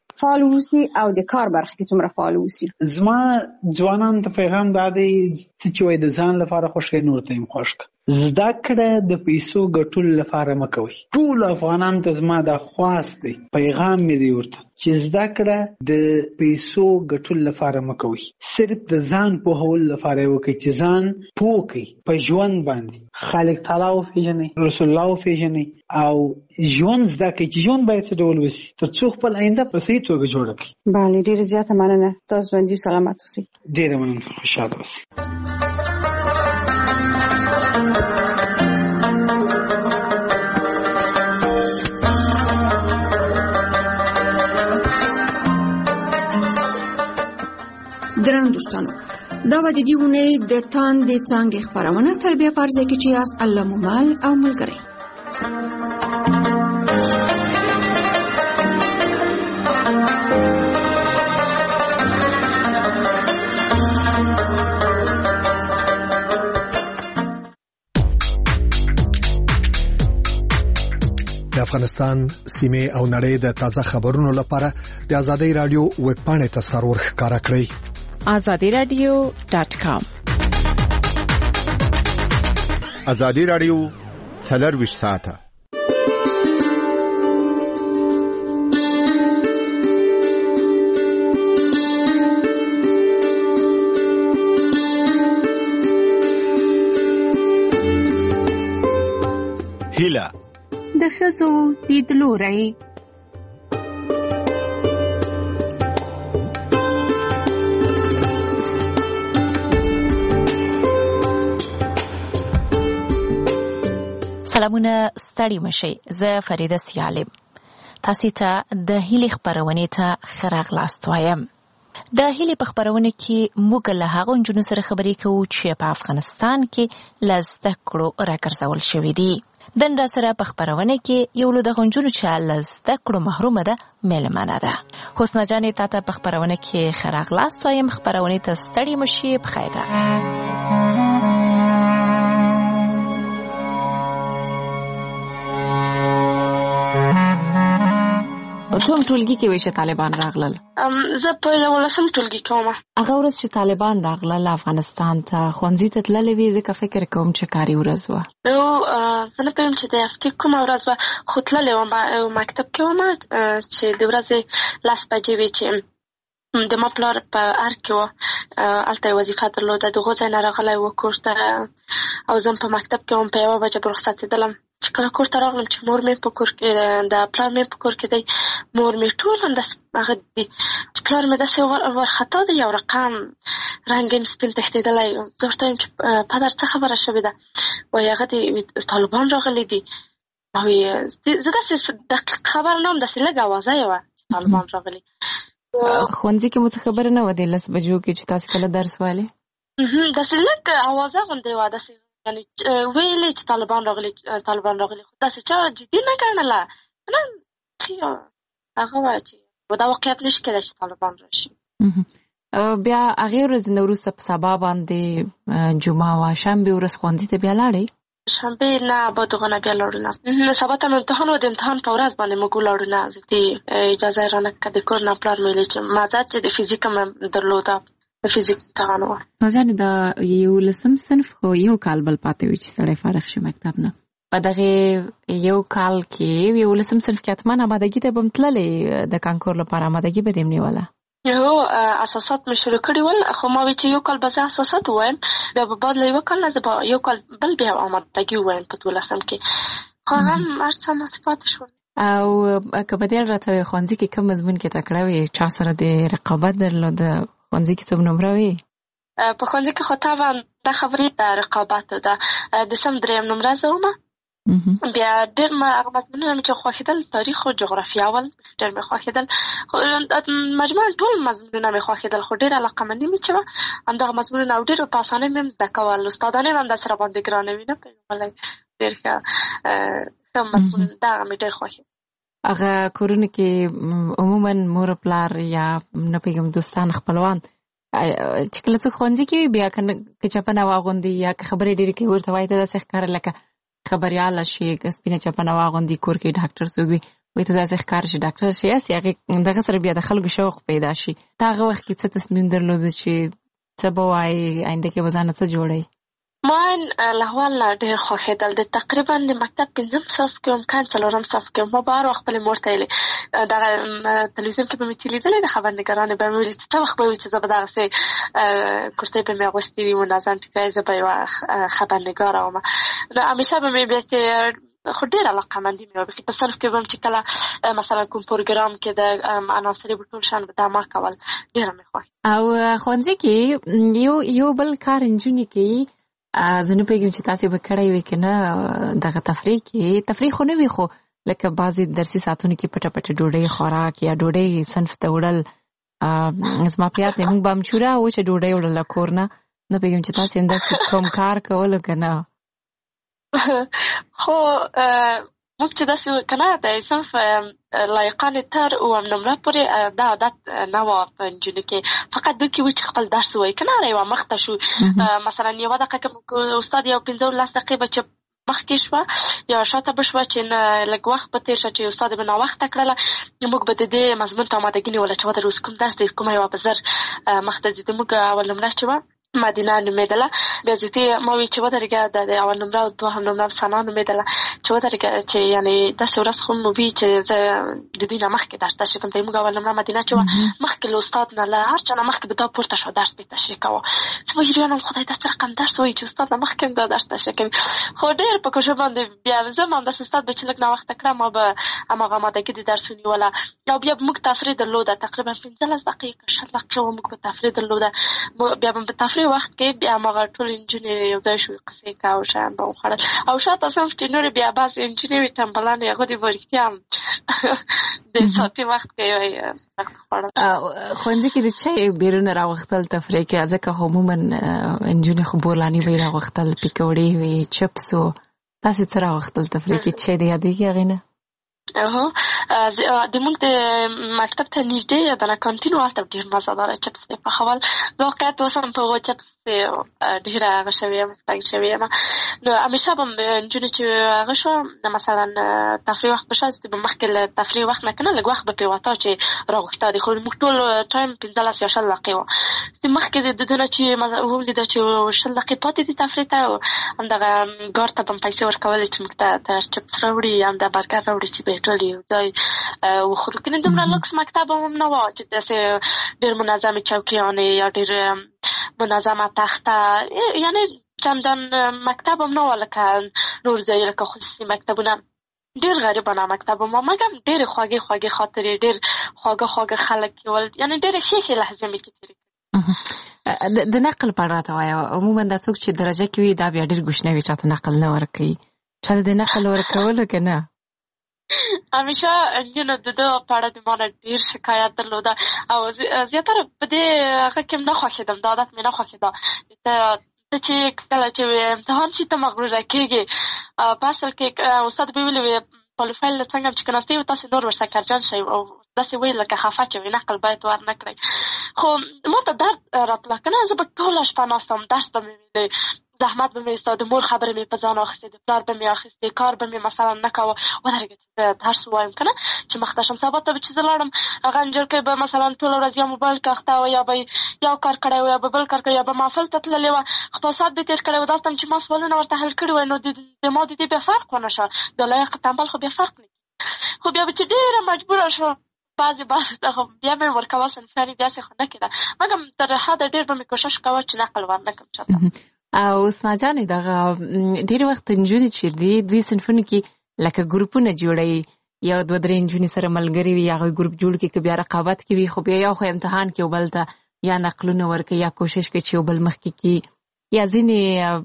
فعال اوسي او د کار برخه کې څومره فعال اوسي. زما ځوانان ته پیغام دا دی چې وای د ځان لپاره خوشی نور ته هم خوشک زده کړه د پیسو ګټل لپاره مکوي. ټول افغانان ته زما دا خواست دی، پیغام مې دی ورته چې زده کړه د پیسو ګټل لپاره مکوي، صرف د ځان په هول لپاره وکړي چې ځان پوکي په ژوند باندې خالق تعالی او پیژني، رسول الله او پیژني او ژوند زده کړي چې ژوند باید څه ډول وسی تر څو خپل آینده په صحیح توګه جوړ کړي. بله ډیره زیاته مننه، تاسو باندې سلامت اوسئ. ډیره مننه، خوشاله اوسئ. درنو دوستانو، دا به د دې اونۍ د تاندې څانګې خپرونه تر بیا په ځای کې چې یاست الله مو مل او ملګری. د افغانستان سیمه او نړۍ د تازه خبرونو لپاره د آزادۍ رادیو ویب پاڼه ته سرور ښکارا کړئ آزادی رادیو ډاټ کام. آزادی رادیو څلرویشت ساعته هیله د ښځو لیدلوری. سلامونه، ستړي مشئ. زه فریده سیالم تاسو ته د هیلې خبرونه ته ښه راغلاست وایم. د هیلې په خبرونه کې موږ له هغو نجونو سره خبرې کوو چې په افغانستان کې له زده کړو راګرځول شوي دي. دن را سره په خبرونه کې یو له دغو نجونو چې له زده کړو محرومه ده میلمانه ده. حسنه جانې تا ته په خبرونه کې ښه راغلاست وایم. خبرونه ته ستړي مشئ. بخیر. کوم ټولګي کې وای چې طالبان راغلل؟ زه په یولسم ټولګي کې وم. هغه ورځ چې طالبان راغلل افغانستان ته ښوونځي ته تللې وې، ځکه فکر کوم چې کاري ورځ وه. نو زه نه پوهېږم چې د هفتې کومه ورځ وه، خو تللې وم مکتب کې وم چې د ورځې لس بجې وې چې د ما پلار په ارګ کې وه، هلته یې وظیفه درلوده. د هغو ځای نه راغلی و کور ته او زه په مکتب کې وم. په یوه بجه به رخصتېدلم چې کله کور ته راغلم چې مور مې په کور کې د پلار مې په کور کې دی، مور مې ټول همداسې هغه دي چې پلار مې داسې وارخطا دی، یو رقم رنګ یې سپین تښتېدلی. زه ورته وایم چې پدر څه خبره شوې ده؟ وایي هغه د طالبان راغلي دي. زه داسې دقیق خبر نه وم، داسې لږ اوازه یې وه چې طالبان راغلي. ښوونځي کې مو څه خبره نه وه د لس بجو کې چې تاسې کله درس وایلې؟ داسې لږ اوازه غوندې وه، داسې یعنې ویلې چې طالبان راغلي طالبان راغلي، خو داسې چا جدي نه ګڼله. نه هغه وایه چې دا واقعیت نشي کېدای چې طالبان راشي. بیا هغې ورځ نه وروسته په سبا باندې جمعه وه، شنبې ورځ ښوونځي ته بیا لاړئ؟ شنبې نه، بعد هغه نه بیا لاړو نه. سبا ته مې امتحان و، د امتحان په ورځ باندې موږ ولاړو نه. د اجازه یې رانه کړه د کور نه. پلار مې ویلې چې مازه چې د فزیک مې درلوده، د فزیک امتحان و. نازیانې د یولسم صنف خو یو کال بل پاتې وي چې سړی فارغ شي مکتب نه. په دغې یو کال کې یولسم صنف کې حتما امادګي ته به م تللې د کانکور لپاره، امادګي به دې م نیوله؟ یو اساسات مې شروع کړي ول، خو ما وی چې یو کال به زه اساسات ووایم، بیا به بعد له یوه کال نه زه به یو کال بل بیا امادګي ووایم په دولسم کې. خو هغه هم هر څه هماسې پاتې شول. او که به دې راته وایې ښوونځي کې کوم مضمون کې تکړه وې، چا سره دې رقابت درلوده؟ ښوونځي کې څوک نمره وې؟ په ښوونځي کې خو طبعا دا خبرې د رقابت ده. د سم درېیم نمره زه ومه. بیا ډېر هغه مضمونونه مې چې خوښېدل تاریخ او جغرافیه ول ډېر مې خوښېدل. مجموعاً ټول مضمونونه مې خوښېدل، خو ډېر علاقه‌مندي مې چې وه همدغه مضمونونه او ډېر په اسانۍ مې هم زده کول. استادان یې هم داسې راباندې ګرانه وي، نه پوهېږم ډېر ښه ښه مضمون دغه مې ډېر خوښېد. هغه کورونه کې عموماً مور پلار یا نه پوهېږم دوستان خپلوان چې کله څوک ښوونځي کې وي، بیا که چپنه واغوندي یا که خبرې ډېرې کوي ورته وایي ته داسې ښکاره لکه خبریاله شي، که سپینه چپنه واغوندي کور کې ډاکټر څوک وي، وي ته داسې ښکار چې ډاکټر شي یاست هغې دغه سره بیا د خلکو شوق پیدا شي. ته هغه وخت کې څه تصمیم درلوده چې څه به وایي آینده کې به ځانه څه جوړوي؟ ما له اول نه ډېر خوښېدل. د تقریبا د مکتب پنځم صف کې وم که څلورم صف کې وم. ما به هر وخت خپلې مور ته ویلې دغه تلویزیون کې به مې چې لیدلې د خبرنګارانې به مې ویلې چې څه وخت به وي چې زه به دغسې کورتۍ به مې اغوستې وي منظم ټیکۍ زه به یوه خبرنګاره وم. نو همیشه به مې بیا چې خو ډېر علاقه‌مندي مې وه. په صنف کې به م چې کله مثلا کوم پروګرام کې د عناصرې به ټول شیان به دا ما کول ډېره مې خوښ. او ښوونځي کې یو یو بل کار نجونې کوي، زه نه پوهېږم چې تاسې به کړی وي که نه، دغه تفریح کې تفریح خو نه وي خو لکه بعضې درسي ساعتونو کې پټه پټه ډوډۍ خوراک یا ډوډۍ صنف ته وړل. زما په یاد دی موږ به امچوره وچه ډوډۍ وړله کور نه. نه پوهېږم چې تاسې همداسې کوم کار کولو که نه؟ خو موږ چې داسې که نه د صنف لایقانې تر اووم نمره پورې دا عادت نه وه په نجونو کې. فقط دوی کې وي چې خپل درس ووایي که نه یوه مخته شو مثلا یوه دقیقه کې استاد یو پنځه لس دقیقې به چې مخکې شوه یا شاته به شوه چې لږ وخت به تېر شه چې استاد به ناوخته کړله، موږ به د دې مضمون ته امادګي نیوله چې ودرې اوس کوم درس دی کومه یوه به زر مخته ځي. زموږ اول نمره چې وه مدینه نومېدله، بیا زیاتې ما وی چې ودرېږه د اول نمره او دوهم نمره ثنا نومېدله چې ودرېږه چې یعنې داسې ورځ خو مو وي چې زه د دوی نه مخکې درس تشریح کوم. زموږ اول نمره مدینه چې وه مخکې له استاد نه له هر چا نه مخکې به دا پورته شوه درس به یې تشریح کوه. زه به حیرانه خدای دا څه رقم درس وایي چې استاد نه مخکې هم دا درس تشریح کوي. خو ډېر په کوشش باندې بیا زه هم همداسې استاد به چې لږ ناوخته کړه ما به هماغه امادګي د درس ونیوله. او بیا به موږ تفریح درلوده تقریبا پنځلس دقیقې که شل دقیقې وه موږ به تفریح درلوده. بیا به په تفریح وخت کې بیا هماغه ټول نجونې یو ځای شوې قصې کوه او شیان به وخوړل. او شاته صنف چې نورې بیا بعضې نجونې وي ټمبلانې هغوی دې به رښتیا هم د ساعتي وخت کې یې خوړل. ښوونځي کې د چای بیرونه راوختل تفریح کې ځکه عموما نجونې خو بولاني به یې راوختل، پیکوړې وې، چپس و. تاسې څه راوختل تفریح کې؟ چای دې یادېږي هغې نه؟ هو د موږ د مکتب ته نږدې دغه کانتین و هلته ډېر مزهداره چپس یې پخول. زه واقعیت اوس هم په هغو چپس ډېره هغه شوې یم تنګ شوې یم. نو همیشه به نجونې چې هغه شوه مثلا تفریح وخت به شوه چې به مخکې له تفریح وخت نه که نه لږ وخت به پرې وته چې راغوښته دي. خو موږ ټول ټایم پنځلس یا شل دقیقې وه چې مخکې د دوی نه چې ولیده چې شل دقیقې پاتې دي تفریح ته همدغه ګارد ته به م پیسې ورکولې چې موږ ته چپس راوړي یا همدا برګر راوړي چې به یې ټول یو ځای وخورو. که نه دومره لوکس مکتب هم نه وه چې داسې ډېر منظمې چوکیانې یا ډېر منظمه تخته، یعنې چندان مکتب هم نه وه لکه نور ځای لکه خصوصي مکتبونه. ډېر غریبانه مکتب هم وه مګر ډېرې خوږې خوږې خاطرې، ډېر خواږه خواږه خلک یې ول، یعنې ډېرې ښې ښې لحظې مې کې تېرې کړې. د نقل په اړه راته وایه. عموما دا څوک چې درجه کې وي دا بیا ډېر ګوشنه وي چاته نقل نه ورکوي. چاته د نقل ورکولو که نه؟ همیشه نجونو د ده په اړه د ما نه ډېر شکایت درلوده او زیاتره په دې هغه کې نه خوښېدم، دا عادت مې نه خوښېده. ته چې کله چې امتحان شي ته مغروره کېږې. په اصل کې استاد به ویلې وي پروفایل څنګه چې کېناستې وي تاسې نور ورسره کرجن شئ او داسې ویل لکه خفه چې وي نقل باید ور نه کړئ. خو ما ته درد راتله که نه زه به ټوله شپه ناست وم، درس به مې ویلی، زحمت به مې ایسته، د مور خبرې مې په ځان اخیستې، د پلار به مې اخیستې، کار به مې مثلا نه کوه. ودرېږه چې زه درس ووایم که نه چې مخته شم. سبا ته به چې زه لاړم هغه نجلکۍ به مثلا ټوله ورځ یا موبایل کې اخته وه یا به یو کار کړی و یا به بل کار کړی یا به محفل ته تللې وه خپل ساعت به یې تېر کړی و. داسې چې ما سوالونه ورته حل کړي وای نو د ما د دې بیا فرق ونه شه، د لایق تنبل خو بیا فرق نه کړي. خو بیا به چې ډېره مجبوره شوه بعضې بعضې ته خو بیا مې ورکوه صنفیانې داسې خو نه کېده مګر تر حده ډېر به مې کوشش کوه چې نقل ور نه کړم چاته. او اسما جانې دغه ډېر وخت نجونې چې دي دوی صنفونو کې لکه ګروپونه جوړوي، یو دوه درې نجونې سره ملګري وي هغوی ګروپ جوړ کړي که بیا رقابت کې وي خو بیا یو خو امتحان کې یو بل ته یا نقلونه ورکوي یا کوشش کوي چې یو بل مخکې کړي، یا ځینې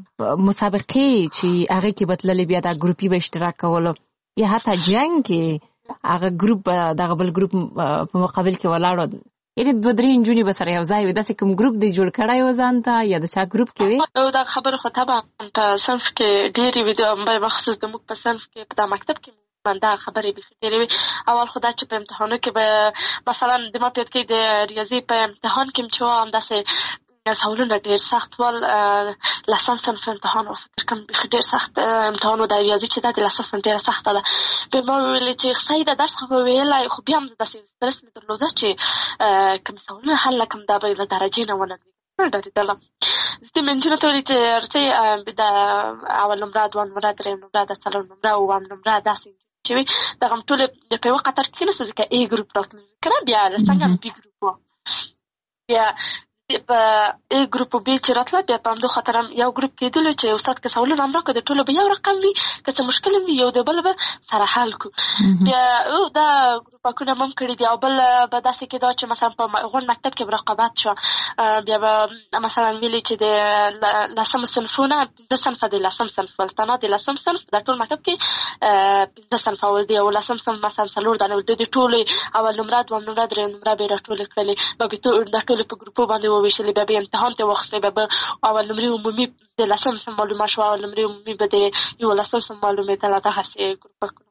مسابقې چې هغې کې به تللې بیا دا ګروپي به اشتراک کولو، یا حتی جنګ کې هغه ګروپ دغه بل ګروپ په مقابل کې ولاړو. یعنې دوه درې نجونې به سره یو ځای وي. داسې کوم ګروپ دی جوړ کړی و ځان ته یا د چا ګروپ کې وي؟ دا خبره خو طبعا په صنف کې ډېرې وي، بخصوص زموږ په صنف کې په دا مکتب کې دا خبرې بیخي ډېرې وي. اول خو دا چې په امتحانو کې به مثلا د ما په یاد کې د ریاضي په امتحان کې چې وه همداسې سوالونه ډېر سخت ول. لسم صنف امتحان و فکر کوم ډېر سخت امتحان و د ریاضي چې دا د لسم صنف ډېره سخته ده. بیا ما وویلې چې صحیح ده درس خو به ویلی خو بیا هم داسې استرس مې درلوده چې که مې سوالونه حل نه کړم دا به له درجې نه ولګېږم. ډارېدلم. زه مې نجونو ته ویلې چې ارڅې د اول نمره دوه نمره درېیم نمره د څلور نمره اووم نمره داسې چې وي دغه ټولې په یوه قطار کې کېناستو ځکه ای ګروپ راتلو که نه بیا څنګه بي ګروپ و. بیا په ای ګروپ بي چې راتله بیا په همدې خاطر هم یو ګروپ کېدلو چې استاد که سوالونه هم راکړه د ټولو به یو رقم وي که څه مشکل هم وي یو د بل به سره حل کړو. بیا دا ګروپکونه هم کړي دي او بل به داسې کېده چې مثلا په غونډ مکتب کې به رقابت شوه. بیا به مثلا ویلي چې د لسم صنفونه پنځه صنفه د لسم صنف ول تنها د لسم صنف د ټول مکتب کې پنځه صنفه ول دي او لسم صنف مثلا څلور دانې ول د ټولې اول نمره دوم نمره درېیم نمره به یې راټولې کړلې به دا ټولې په ګروپو باندې وویشلې. بیا به امتحان ته واخیستی بیا به اول نمرې عمومي د لسم صنف معلومه شوه اول نمرې عمومي به د یولسم صنف معلومېدله دغسې ګروپکونه.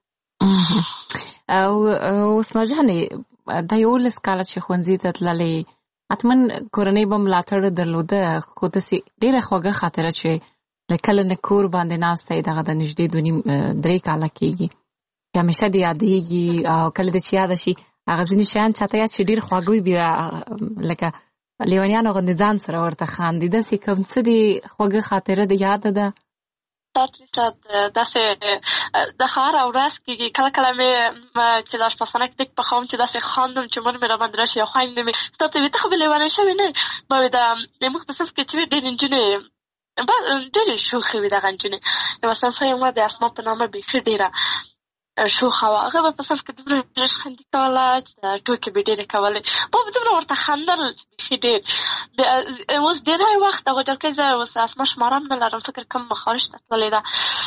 او اسما جانې دا یولس کاله چې ښوونځي ته تللې حتما کورنۍ به ملاتړ درلوده خو داسې ډېره خوږه خاطره چې له کله نه کور باندې ناسته یې دغه د نږدې دوه نیم درې کاله کېږي چې همیشه دې یادېږي او کله دې چې یاده شي هغه ځینې شیان چاته یاد چې ډېر خواږه وي بیا لکه لیونیانو غوندې ځان سره ورته خاندي. داسې کوم څه دې خوږه خاطره دې یاده ده؟ صد داسې د هره ورځ کېږي کله کله مې چې د اشپزخانه کې ټیک پخوم چې داسې خاندم چې مور مې راباندې راشي او خویندې مې ستا ته وي ته خو به لیونۍ شوې نه ما وې د موږ په صنف کې چې وي ډېرې نجونې ډېرې شوخې وي دغه نجونې یوه صنفه یې ما د اسما په نامه بیخي ډېره شوخه وه هغه به په صنف کې دومره ډېر خندي کوله چې د ټوکې به ډېرې کولې ما به دومره ورته خندل چې بیخي ډېر. اوس ډېری وخت هغه جلکۍ زه اوس اسما شماره هم نه لرم فکر کوم مخارج ته تللې ده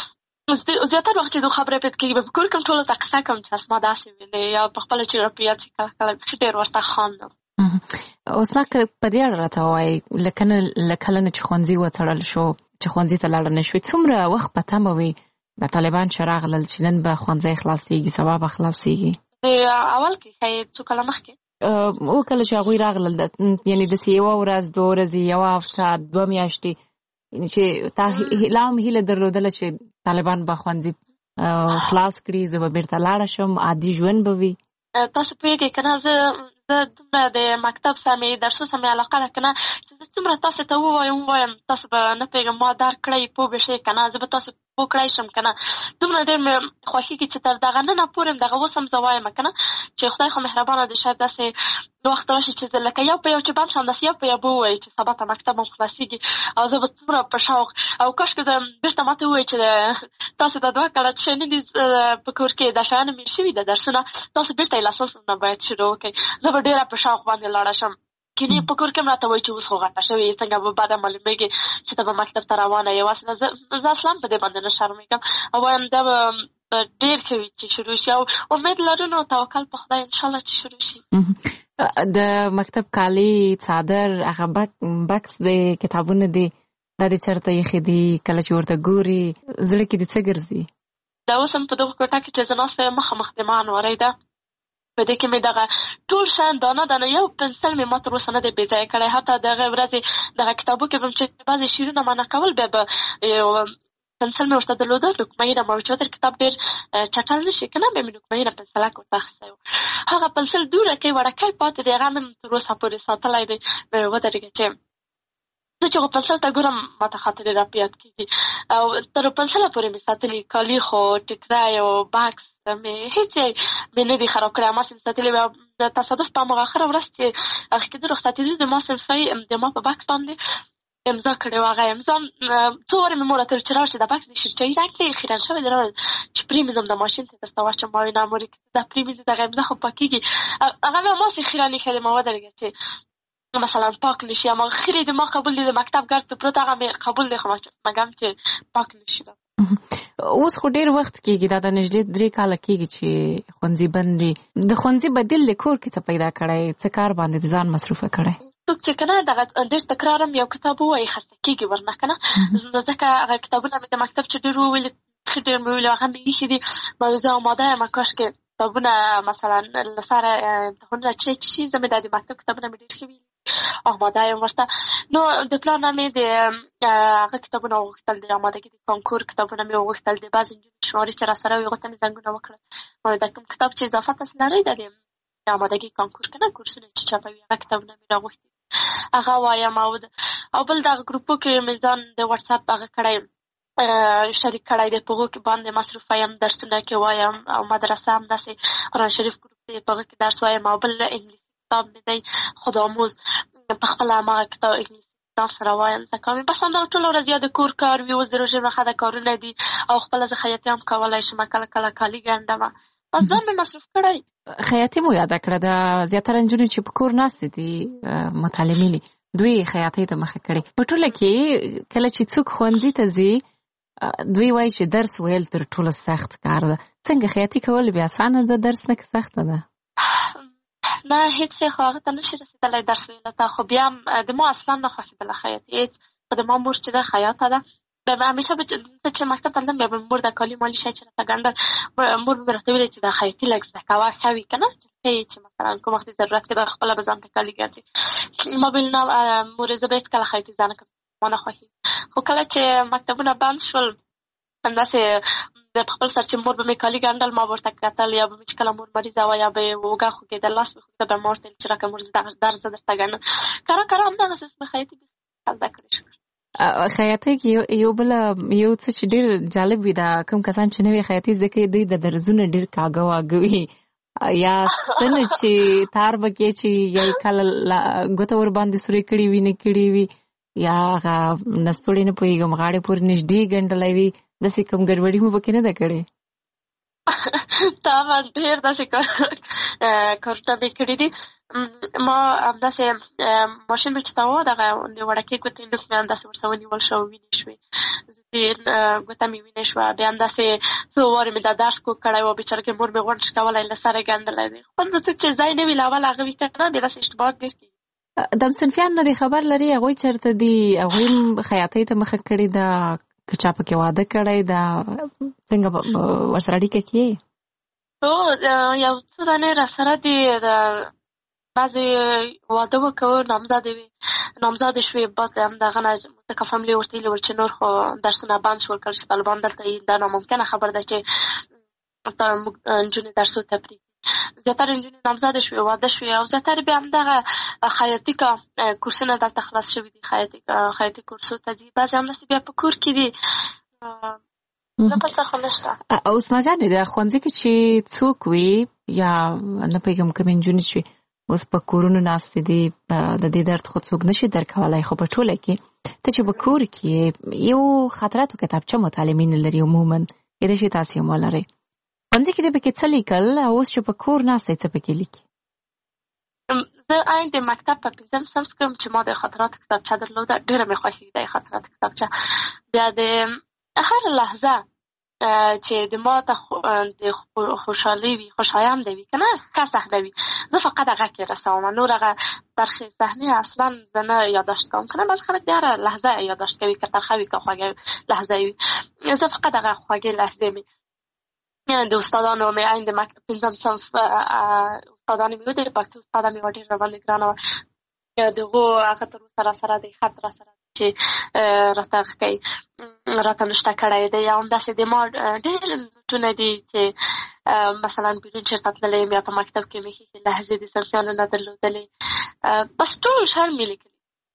زیاتره وخت چې دو خبرې پېد کېږي به په کور کې هم ټولو ته قصه کوم چې اسما داسې ویلې یا په خپله چې راپه یاد شي کله کله بیخي ډېر ورته خاندم. اوس ما که په دې اړه راته ووایې له کله نه چې ښوونځي وتړل شو چې ښوونځي ته لاړه نه شوې څومره وخت په تمه وې د طالبان چې راغلل چې نن به ښوونځی خلاصېږي سبا به خلاصېږي؟ اول کې ښایي څو کاله مخکې او کله چې هغوی راغلل یعنې داسې یوه ورځ دوه ورځې یوه هفته دوه میاشتې چې تا لا هم هیله درلودله چې طالبان به ښوونځي خلاص کړي زه به بېرته لاړه شم عادي ژوند به وي. تاسو پوهېږئ که نه زه زه دومره د مکتب سره مې درسو سره مې علاقه ده که نه چې زه څومره تاسو ته ووایم ووایم تاسو به نه پوهېږم ما درک کړی پوه به شئ که نه زه به تاسو پوه کړی شم که نه دومره ډېر مې خوښېږي چې تر دغه ننه پورې هم دغه اوس هم زه وایم که نه چې خدای خو مهربانه دی شاید داسې وخت راشي چې زه لکه یو په یو چې بند شم داسې یو په یو به ووایي چې سبا ته مکتب هم خلاصېږي او زه به څومره په شوق او کاشکې زه بېرته ما ته ووایي چې تاسو ته دوه کاله چې نه دي په کور کې دا شیان مې شوي ده درسونه تاسو بېرته یې له اساس نه باید شروع وکړئ زه به ډېره په شوق باندې لاړه شم. کینې په کور کې هم راته وایي چې اوس خو غټه شوې څنګه به بعده معلومېږي چې ته به مکتب ته روانه یې واسې زه اصلا په دې باندې نه شرمېږم او وایم دا به ډېر ښه وي چې شروع شي او امید لرو نو توکل په خدای انشاءالله چې شروع شي. د مکتب کالي څادر هغه بکس دی کتابونه دي دا دې چېرته ایښي دي کله چې ورته ګوري زړه کې دې څه ګرځي؟ دا اوس هم په دغه کوټه کې چې زه ناسته یم مخامخ د ما انوارۍ ده په دې کې مې دغه ټول شیان دانه دانه یو پنسل مې ما تر اوسه نه دی بې ځایه کړی حتی دغه ورځې دغه کتابو کې به م چې بعضې شعرونه معنا کول بیا به پنسل مې ورته درلوده نقمهیره ما چې ودر کتاب ډېر چټل نه شي که نه بیا مې نقمهیره پنسلک ورته اخیستی و هغه پنسل دوړکی وړکی پاتې دی هغه مې تر اوسه پورې ساتلی دی ودرېږه چې زه چې هغه پنسل ته ګورم ما ته خاطرې راپه یاد کېږي او تر پنسله پورې مې ساتلي کالي خو ټیکری او بکس مې هېڅ مې نه دي خراب کړی ما صنف ساتلي وي د تصادف په هماغه اخره ورځ چې هغې کېدو رخصتېدو د ما صنفۍ د ما په بکس باندې امضا کړې وه هغه امضا څو وارې مې مور راته ویل چې راوړه چې دا بکس د شیرچایي رنګ دی خیرن شوی دی راوړه چې پرېمېږدم د ماشین ته درته واچوم ما وایي نه مورې دا پرېمېږدې دغه امضا خو پاکېږي هغه مې هماسې خیرن ایښی دی ما ودرېږه چې مثلا پاک نشي اما خیلی د ما قبول دی د مکتب ګرد په پروت هغه مې قبول دی خو مګم چې پاک نشي. اوس خو ډېر وخت کېږي دا د نږدې درې کاله کېږي چې ښوونځي بند دي د ښوونځي بدیل د کور کې څه پیدا کړی څه کار باندې د ځان مصروفه کړی؟ څوک چې که نه دغه ډېر تکرار هم یو کتاب ووایي خسته کېږي ورنه که نه نو ځکه هغه کتابونه مې د مکتب چې ډېر وویلي ښه ډېر مې وویلي هغه مې ایښي دي ما زه اماده یم کاشکې کتابونه مثلا له سره امتحانونه چې شي زه مې دا د مکتب کتابونه مې ډېر ښه ویلي آماده یم ورته. نو د پلار نه مې د هغه کتابونه وغوښتل، د آمادګي د کانکور کتابونه مې وغوښتل، د بعضې نجونې شمارې چې راسره وي هغو ته مې زنګونه وکړل، وایي د کوم کتاب چې اضافه تاسې لرئ د د آمادګي کانکور که نه کورسونه چې چاپوي هغه کتابونه مې راغوښتي هغه وایم. او او بل دغه ګروپو کې مې ځان د واتساپ هغه کړی شریک کړی دی، په هغو کې باندې مصروفه یم، درسونه کې وایم، او مدرسه هم داسې قرآن شریف ګروپ دی په هغه کې درس وایم. او بل انګلیسي کتاب مې دی خودآموز، په خپله هماغه کتاب انګلیسي ځان سره وایم زده کوم. بس همدغه ټوله ورځ یا د کور کار وي، اوس د روژې نښه د کارونه دي، او خپله زه خیاطي هم کولی شم، کله کله کالي ګنډمه، بس ځان مې مصروف کړی. خیاطي مو یاده کړه، د زیاتره نجونې چې په کور ناستې دي متعلمې دي دوی خیاطۍ ته مخه کړې. په ټوله کې کله چې څوک ښوونځي ته ځي دوی وایي چې درس ویل تر ټولو سخت کار ده. څنګه خیاطي کول بیا اسانه ده درس نه که سخته ده؟ نه هیڅ شی خو هغه ته نشي رسېدلی درس ویلو ته، خو بیا هم د ما اصلا نه خوښېدله خیاطي هېڅ. خو د ما مور چې ده خیاطه ده، بیا به همیشه به زه چې مکتب ته تلم بیا به مور د کالي مالي شی چې راته ګنډل، مور به مې راته ویلې چې دا خیاطي لږ زده کوه ښه وي که نه، چې ښه چې مثلا کوم وخت ضرورت کېده خپله به ځان ته کالي ګنډي. ما به ویل نه مورې زه به هېڅکله خیاطي زده نه کړم، ما نه خوښېږي. خو کله چې مکتبونه بند شول همداسې د خپل سر چې مور به مې کالي ګنډل ما به ورته کتل، یا به مې چې کله مور مریضه وه یا به یې اوږه خوږېدل لاس مې خوږېده بیا ما ورته ویل چې راکړه مور زه درس زه درته ګنډم. کره کره همدغسې مې خیاطي زده کړې شو. خیاطۍ کې یو بل یو څه چې ډېر جالب وي، دا کوم کسان چې نوې خیاطي زده کوي دوی د درزونه ډېر کاږه واږه وي، یا ستنه چې تار به کې چې یا یې کله ګوته ور باندې سورې کړي وي نه کړي وي، یا هغه نستوړې نه پوهېږم غاړې پورې نږدې ګنډلی وي، داسې کوم ګډوډي مو پکې نه ده کړې؟ طبعا ډېر داسې کارونه مې کړي دي. ما همداسې ماشین مې چې ته وه دغه د وړکې ګوتې نوک مې همداسې ورسره ونیول شو، وینې شوې ګوته مې وینې شوه. بیا همداسې څو وارې مې دا درس کوږ کړی و، بېچارګۍ مور مې غونډ کولی له سره یې ګنډلی دی. خپل نو څوک چې ځای نه وي له اوله هغه وي که نه بیا داسې اشتباهات ډېر کېږي. د همصنفیانو نه دې خبر لري هغوی چېرته دي؟ هغوی هم خیاطۍ ته مخه کړې ده که چا پکې واده کړی ده؟ څنګه ورسره اړیکه کې یې؟ هو یو څو دانې راسره دي، بعضې واده وکړو نامزادې وې نامزادې شوې، بعد همدغه نه ځکه فاملي ورته ویلي ول چې نور خو درسونه بند شول، کله چې طالبان دلته یي دا ناممکنه خبره ده چې موږ نجونې درسو ته پرېږدي. زیاتره نجونې نامزادې شوې واده شوې، او زیاتره بیا همدغه خیاطي کورسونه دلته خلاص شوي دي، خیاطي خیاطي کورسو ته ځي. بعضې همداسې بیا په کور کې دي، نه په څه خو نشته. عثمان جانې د ښوونځي کې چې څوک وي یا نه پوهېږم کومې نجونې چې اوس په کورونو ناستې دي د دې درد خو څوک نشي درکولی، خو په ټوله کې ته چې په کور کې یو خاطراتو کتابچه متعلمین لري عموما کېدای شي تاسې هم ولرئ، ښوونځي کې دې پکې څه لیکل او اوس چې په کور ناستئ څه پکې لیکي؟ زه عین د مکتب په پنځم صنف کې چې ما د خاطراتو کتابچه درلوده، ډېره مې خوښېږي د خاطراتو کتابچه. بیا د هر لحظه چې د ما ته د خوشحالي وي خوشایند وي که نه ښه صحنه وي زه فقط هغه کې رسوم، نور هغه ترخې صحنې اصلا زه نه یادداشت کوم که نه. بعضې خلک د هره لحظه یادداشت کوي که ترخه وي که خوږه لحظه وي، زه فقط هغه خوږې لحظې مې د استادانو مې عین د پنځم صنف استادانې مې ودې پښتو استاده مې وه ډېر راباندې ګرانه وه، د هغو هغه تر اوسه راسره دی خط راسره چې راته کوي راته نشته کړی دی. یا همداسې د ما ډېر نوټونه دي چې مثلا بیرون چېرته تللی یم یا په مکتب کې مې ښې لحظې د صنفیانو نه درلودلې، بس ټول شیان مې لیکلي.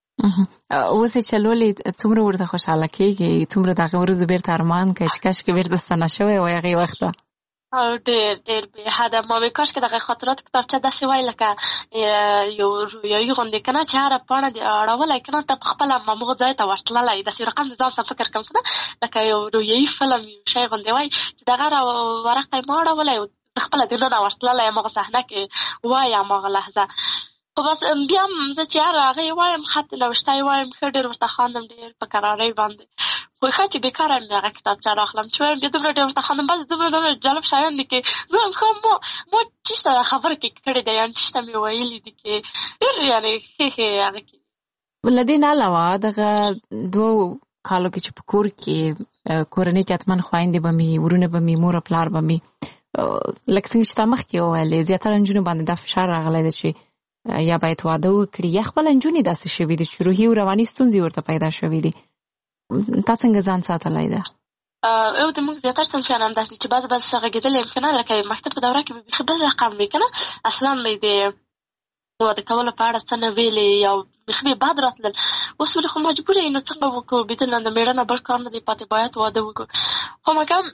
اوس یې چلولې څومره ورته خوشحاله کېږي؟ څومره د هغې ورځو بېرته ارمان کوي چې کاشکې بېرته ستنه شوی وای هغې وخته؟ او ډېر ډېر بې حده ما وایي کاشکې دغه خاطراتو کتابچه داسې وای لکه یو رویایي غوندې که نه چې هره پاڼه دې اړولی که نه ته په خپله هماغه ځای ته ورتللی داسې رقم د ځان سره فکر کوم که نه لکه یو رویایي فلم یو شی غوندې وای چې دغه ورقه یې ما اړولی زه خپله دننه ورتللی هماغه صحنه کې وای هماغه لحظه. خو بس بیا هم زه چې هر هغه یې وایم خط نوشته یې وایم ښه ډېر ورته خاندم ډېر په کرارۍ باندې، خو ښه چې بېکاره مې هغه کتابچه راخلم چې وایم بیا دومره ډېر ورته خاندم، بس دومره دومره جالب شیان دي کې زه هم ښه ما ما چېشته خبره کې کړې ده یعنې چېشته مې ویلي دي کې ډېر یعنې ښې ښې هغه کې. له دې نه علاوه دغه دوو کالو کې چې په کور کې کورنۍ کې حتما خویندې به مې ورونه به مې مور او پلار به مې لکه څنګه چې تا مخکې وویلې زیاتره نجونو باندې دا فشار راغلی دی چې یا باید واده وکړي یا خپل نجونې داسې شوي دي چې روحي او رواني ستونزې ورته پیدا شوي دي، تا څنګه ځان ساتلی ده؟ او د موږ زیاتره صنفیان همداسې چې بعضې بعضې څه غږېدلی یم که نه، لکه مکتب په دوره کې به بیخي بل رقم وي که نه، اصلا به یې د واده کولو په اړه څه نه ویلې یا بیخي بې بد راتلل. اوس ولې خو مجبور یې، نو څنګه وکړو، بېدل د مېړه نه بل کار نه دی پاتې، باید واده وکړو. خو مګم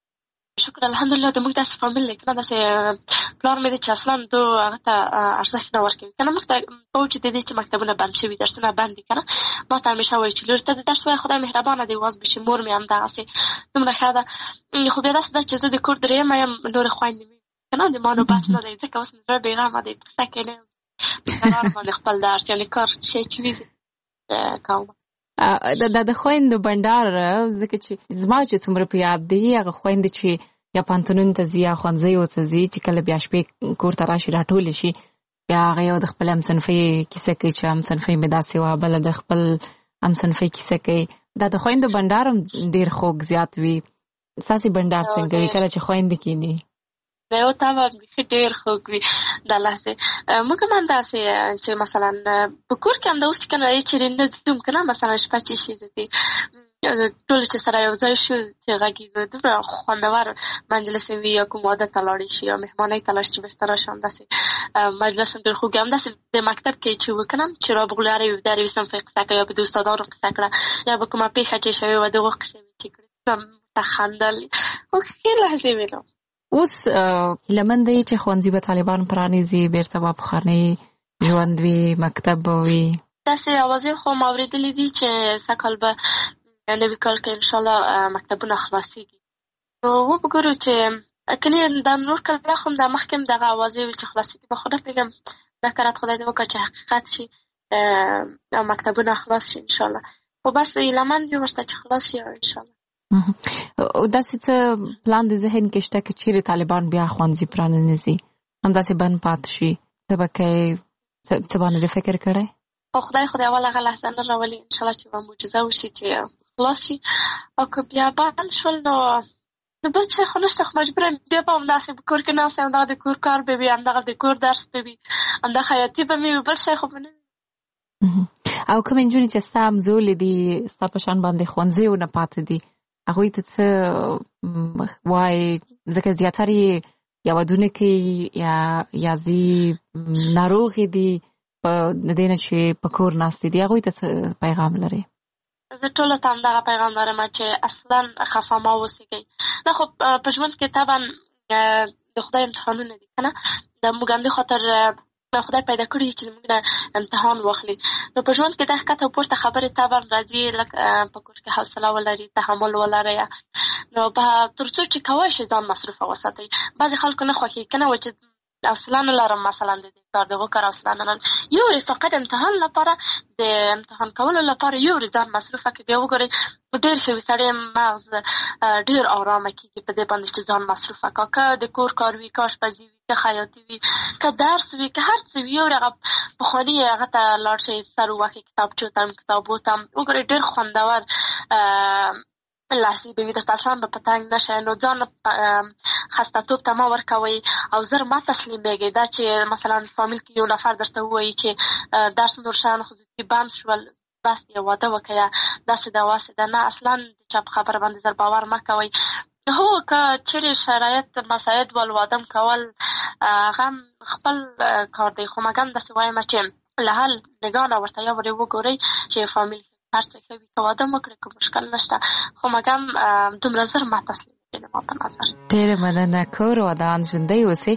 شکر الحمدلله د موږ داسې فامیل دی که نه، داسې پلار مې دی چې اصلا دو هغه ته ارزښت نه ورکوي که نه. موږ ته کوو چې د دې چې مکتبونه بند شوي، درسونه بند دي که نه، ما ته همیشه وایي چې لور ته د درس وایه، خدای مهربانه دی، واز به چې مور مې همدغسې دومره ښه ده. خو بیا داسې ده چې زه د کور درېیمه یم، نورې خویندې مې که نه، د ما نوبت نه دی، ځکه اوس مې زړه بېغمه دی، په کیسه کې نه یم، قرار باندې خپل درس یعنې کار شی چې وي کوم. دا د خویندو بنډار ځکه چې زما چې څومره په یاد دی، هغه خویندې چې یا پوهنتونونو ته ځي یا ښوونځیو ته ځي چې کله بیا شپې کور ته راشي راټولې شي، بیا هغه یو د خپل همصنفۍ کیسه کوي چې همصنفۍ مې داسې وه، بله د خپل همصنفۍ کیسه کوي. دا د خویندو بنډار هم ډېر خوږ زیات وي. ستاسې بنډار څنګه وي کله چې خویندې کښېني؟ یو طبعا بیخي ډېر خوږ وي. دا لحظې موږ هم همداسې چې مثلا په کور کې همدا اوس چې که نه چېرې نه ځو که نه، مثلا شپه چې شي زه ټول چې سره یو ځای شو چې غږېږو، دومره خوندور مجلس وي، یا کوم واده ته لاړې شي یا مهمانۍ ته لاړ شي چې بېرته راشي، همداسې مجلس هم ډېر خوږ وي. همداسې د مکتب کې چې وو که نه، چې رابغلو هر یو د هر یوې صنفۍ قصه کوي، یا به د استادانو قصه کړه، یا به کومه پېښه چې شوې وه د هغو قصې مې چې کړې، ته خندل خو ښې لحظې وې. نو اوس هیله مند دی چې ښوونځي به طالبان پرانیزي، بېرته به پخوانی ژوند وي، مکتب به وي؟ داسې اوازې خو ما اورېدلې دي چې سږ کال به نوي کال کې انشاءالله مکتبونه خلاصېږي. نو وګورو چې که نه دا نور کله خو دا مخکې هم دغه اوازې وي چې خلاصېږي، به خو نه پوهېږم دا کرت خدای دې وکړه چې حقیقت شي او مکتبونه خلاص شي انشاءالله. خو بس هیله مند یو ورته چې خلاص شي انشاءالله. داسې څه پلان د ذهن کې شته که چیرې طالبان بیا ښوونځي پرانیزي، همداسې بند پاتې شي، ته به کوې څه باندې فکر کړی؟ خو خدای خو د اول هغه لحظه نه راولي، انشاءالله چې به معجزه وشي چې خلاص شي. او که بیا بند شول نو نو بل څه خو نشته، خو مجبوره بیا به همداسې په کور کې ناست یم، همدغه د کور کار به وي، همدغه د کور درس به وي، همدا خیاطي به مې وي، بل شی خو به نه وي. او کومې نجونې چې ستا همزولې دي، ستا په شان باندې ښوونځیو نه پاتې دي، هغوی ته څه وایي؟ ځکه زیاتره یې یا ودونه کوي یا یا ځي ناروغې دي، په د دې نه چې په کور ناستې دي، هغوی ته څه پیغام لرې؟ زه ټولو ته همدغه پیغام لرم چې اصلا خفه مه اوسېږئ. نه خو په ژوند کې طبعا د خدای امتحانونه دي که نه، د موږ همدې خاطر خدای پیدا کړي چې موږ نه امتحان واخلي. نو په ژوند کې د ښکته او پورته خبرې طبعا راځي، لکه په کور کې حوصله ولري، تحمل ولرئ. نو به تر څو چې کولی شئ ځان مصروفه وساتئ. بعضې خلکو نه خوښېږي که نه وایي چې حوصله نه لرم، مثلا د دې کار د هغو کار حوصله نه لرم. یو ورځ فقط امتحان لپاره، د امتحان کولو لپاره یو ورځ ځان مصروفه کړي، بیا وګورئ ډېر ښه وي، سړی مغز ډېر ارامه کېږي په دې باندې چې ځان مصروفه کړه. که د کور کار وي، که اشپزي وي، که خیاطي وي، که درس وي، که هر څه وي، یو هغه پخواني هغه ته لاړ شئ، سر ووهئ کتابچو ته کتابو ته، وګورئ ډېر خوندور لحظې به وي، درته اصلا به په تنګ نه شئ. نو ځان خسته‌توب ته مه ورکوئ او زر مه تسلیمېږئ. دا چې مثلا فامیل کې یو نفر درته ووایي چې درس نور شیان خصوصي بند شول، بس یې واده وکړه، داسې ده واسې ده، نه اصلا د چا په خبره باندې زر باور مه کوئ. هو که چیرې شرایط مساعد ول واده م کول هغه خپل کار دی، خو مګم داسې وایم چې له هر نګاه نه ورته یا ورې وګورئ چې فامیل هر څه ښه وي، که واده م وکړئ که مشکل نشته، خو مګم دومره زر مه تسلیمېږئ زما په نظر. ډېره مننه، کور ودان ژوندی اوسئ.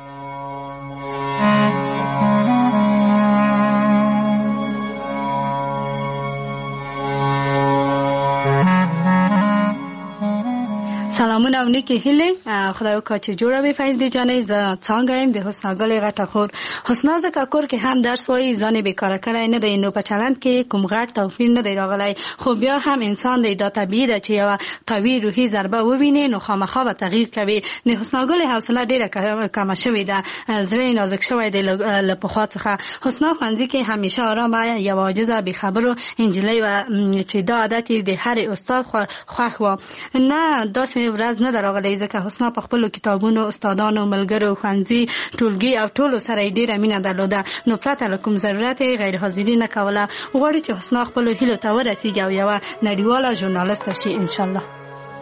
سلامونه او نیکې هیلې، خدای وکړه چې جوړه وي فایزدې جانې. زه څانګه یم د حسنا ګلې غټه خور. حسنا ځکه کور کې هم درس وایي، ځان یې بېکاره کړی نه دی، نو په چلند کې کوم غټ توپیر نه دی راغلی، خو بیا هم انسان دی، دا طبیعي ده چې یوه قوي روحي ضربه وویني نو خامخا به تغییر کوي. د حسنا ګلې حوصله ډېره کمه شوې ده، زړه یې نازک شوی دی له پخوا څخه. حسنا ښوونځي کې همیشه ارامه، یوه عاجزه بېخبرو نجلۍ وه چې دا عادت یې د هر استاد خوښ و. نه داسې ورځ ورځ نه دراغلي ځکه حسنا په خپل کتابونو استادانو ملګرو ښوونځي ټولګي او ټولو سره ډیره مینه درلوده نو پرته له کوم ضرورت غیر حاضري نه کوله غواړي چې حسنا خپل هیلو ته ورسیږي او یو نړیواله ژورنالیست شي ان شاء الله.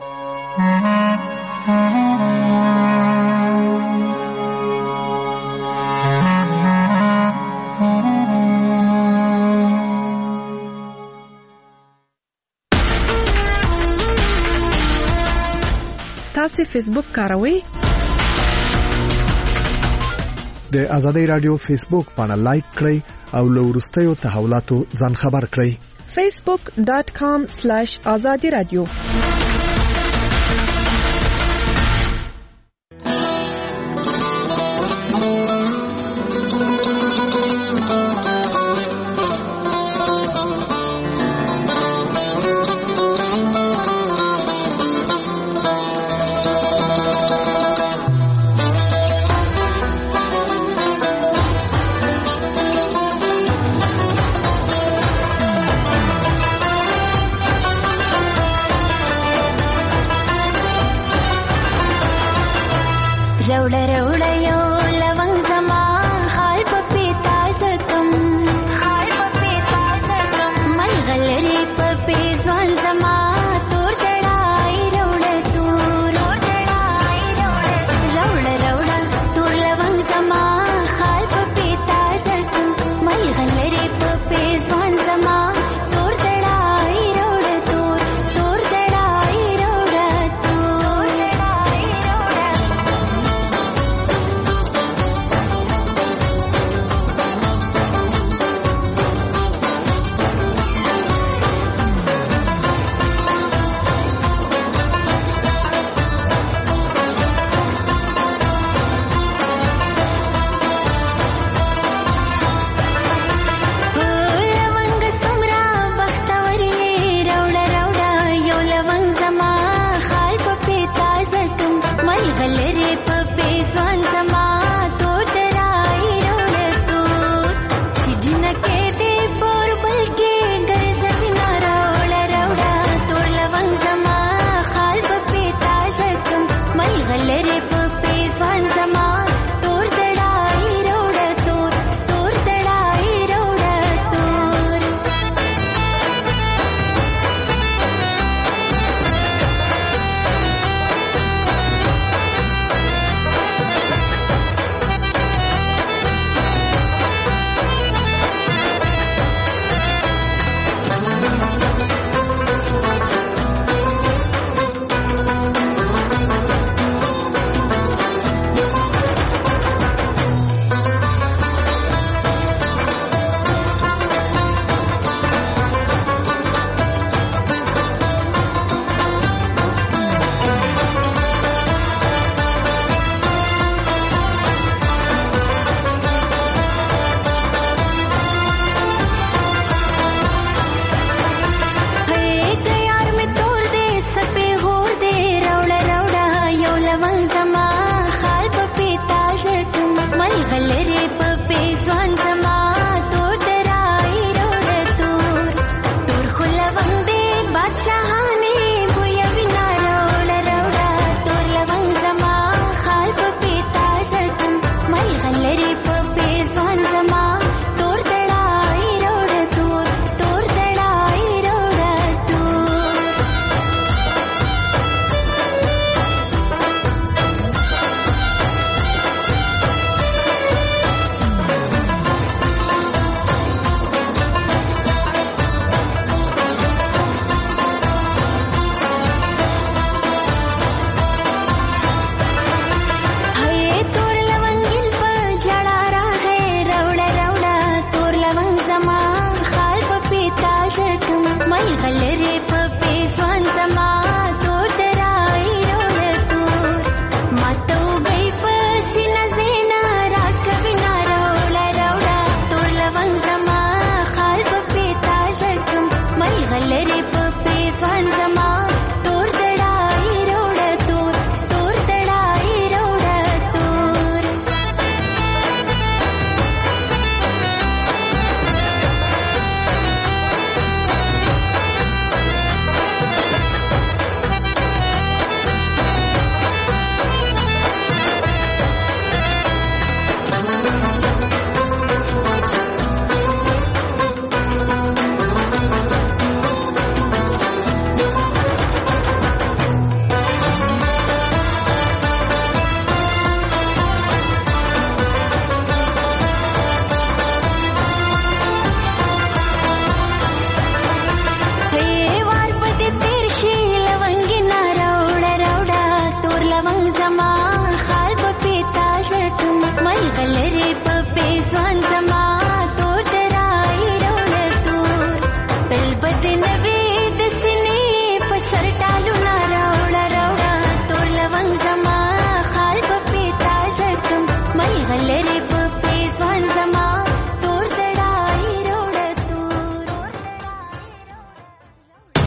تاسو فیسبوک کاروئ؟ د آزادۍ رادیو فیسبوک باندې لایک کړئ او له وروستیو تحولاتو ځان خبر کړئ. facebook dot com slash azadi radio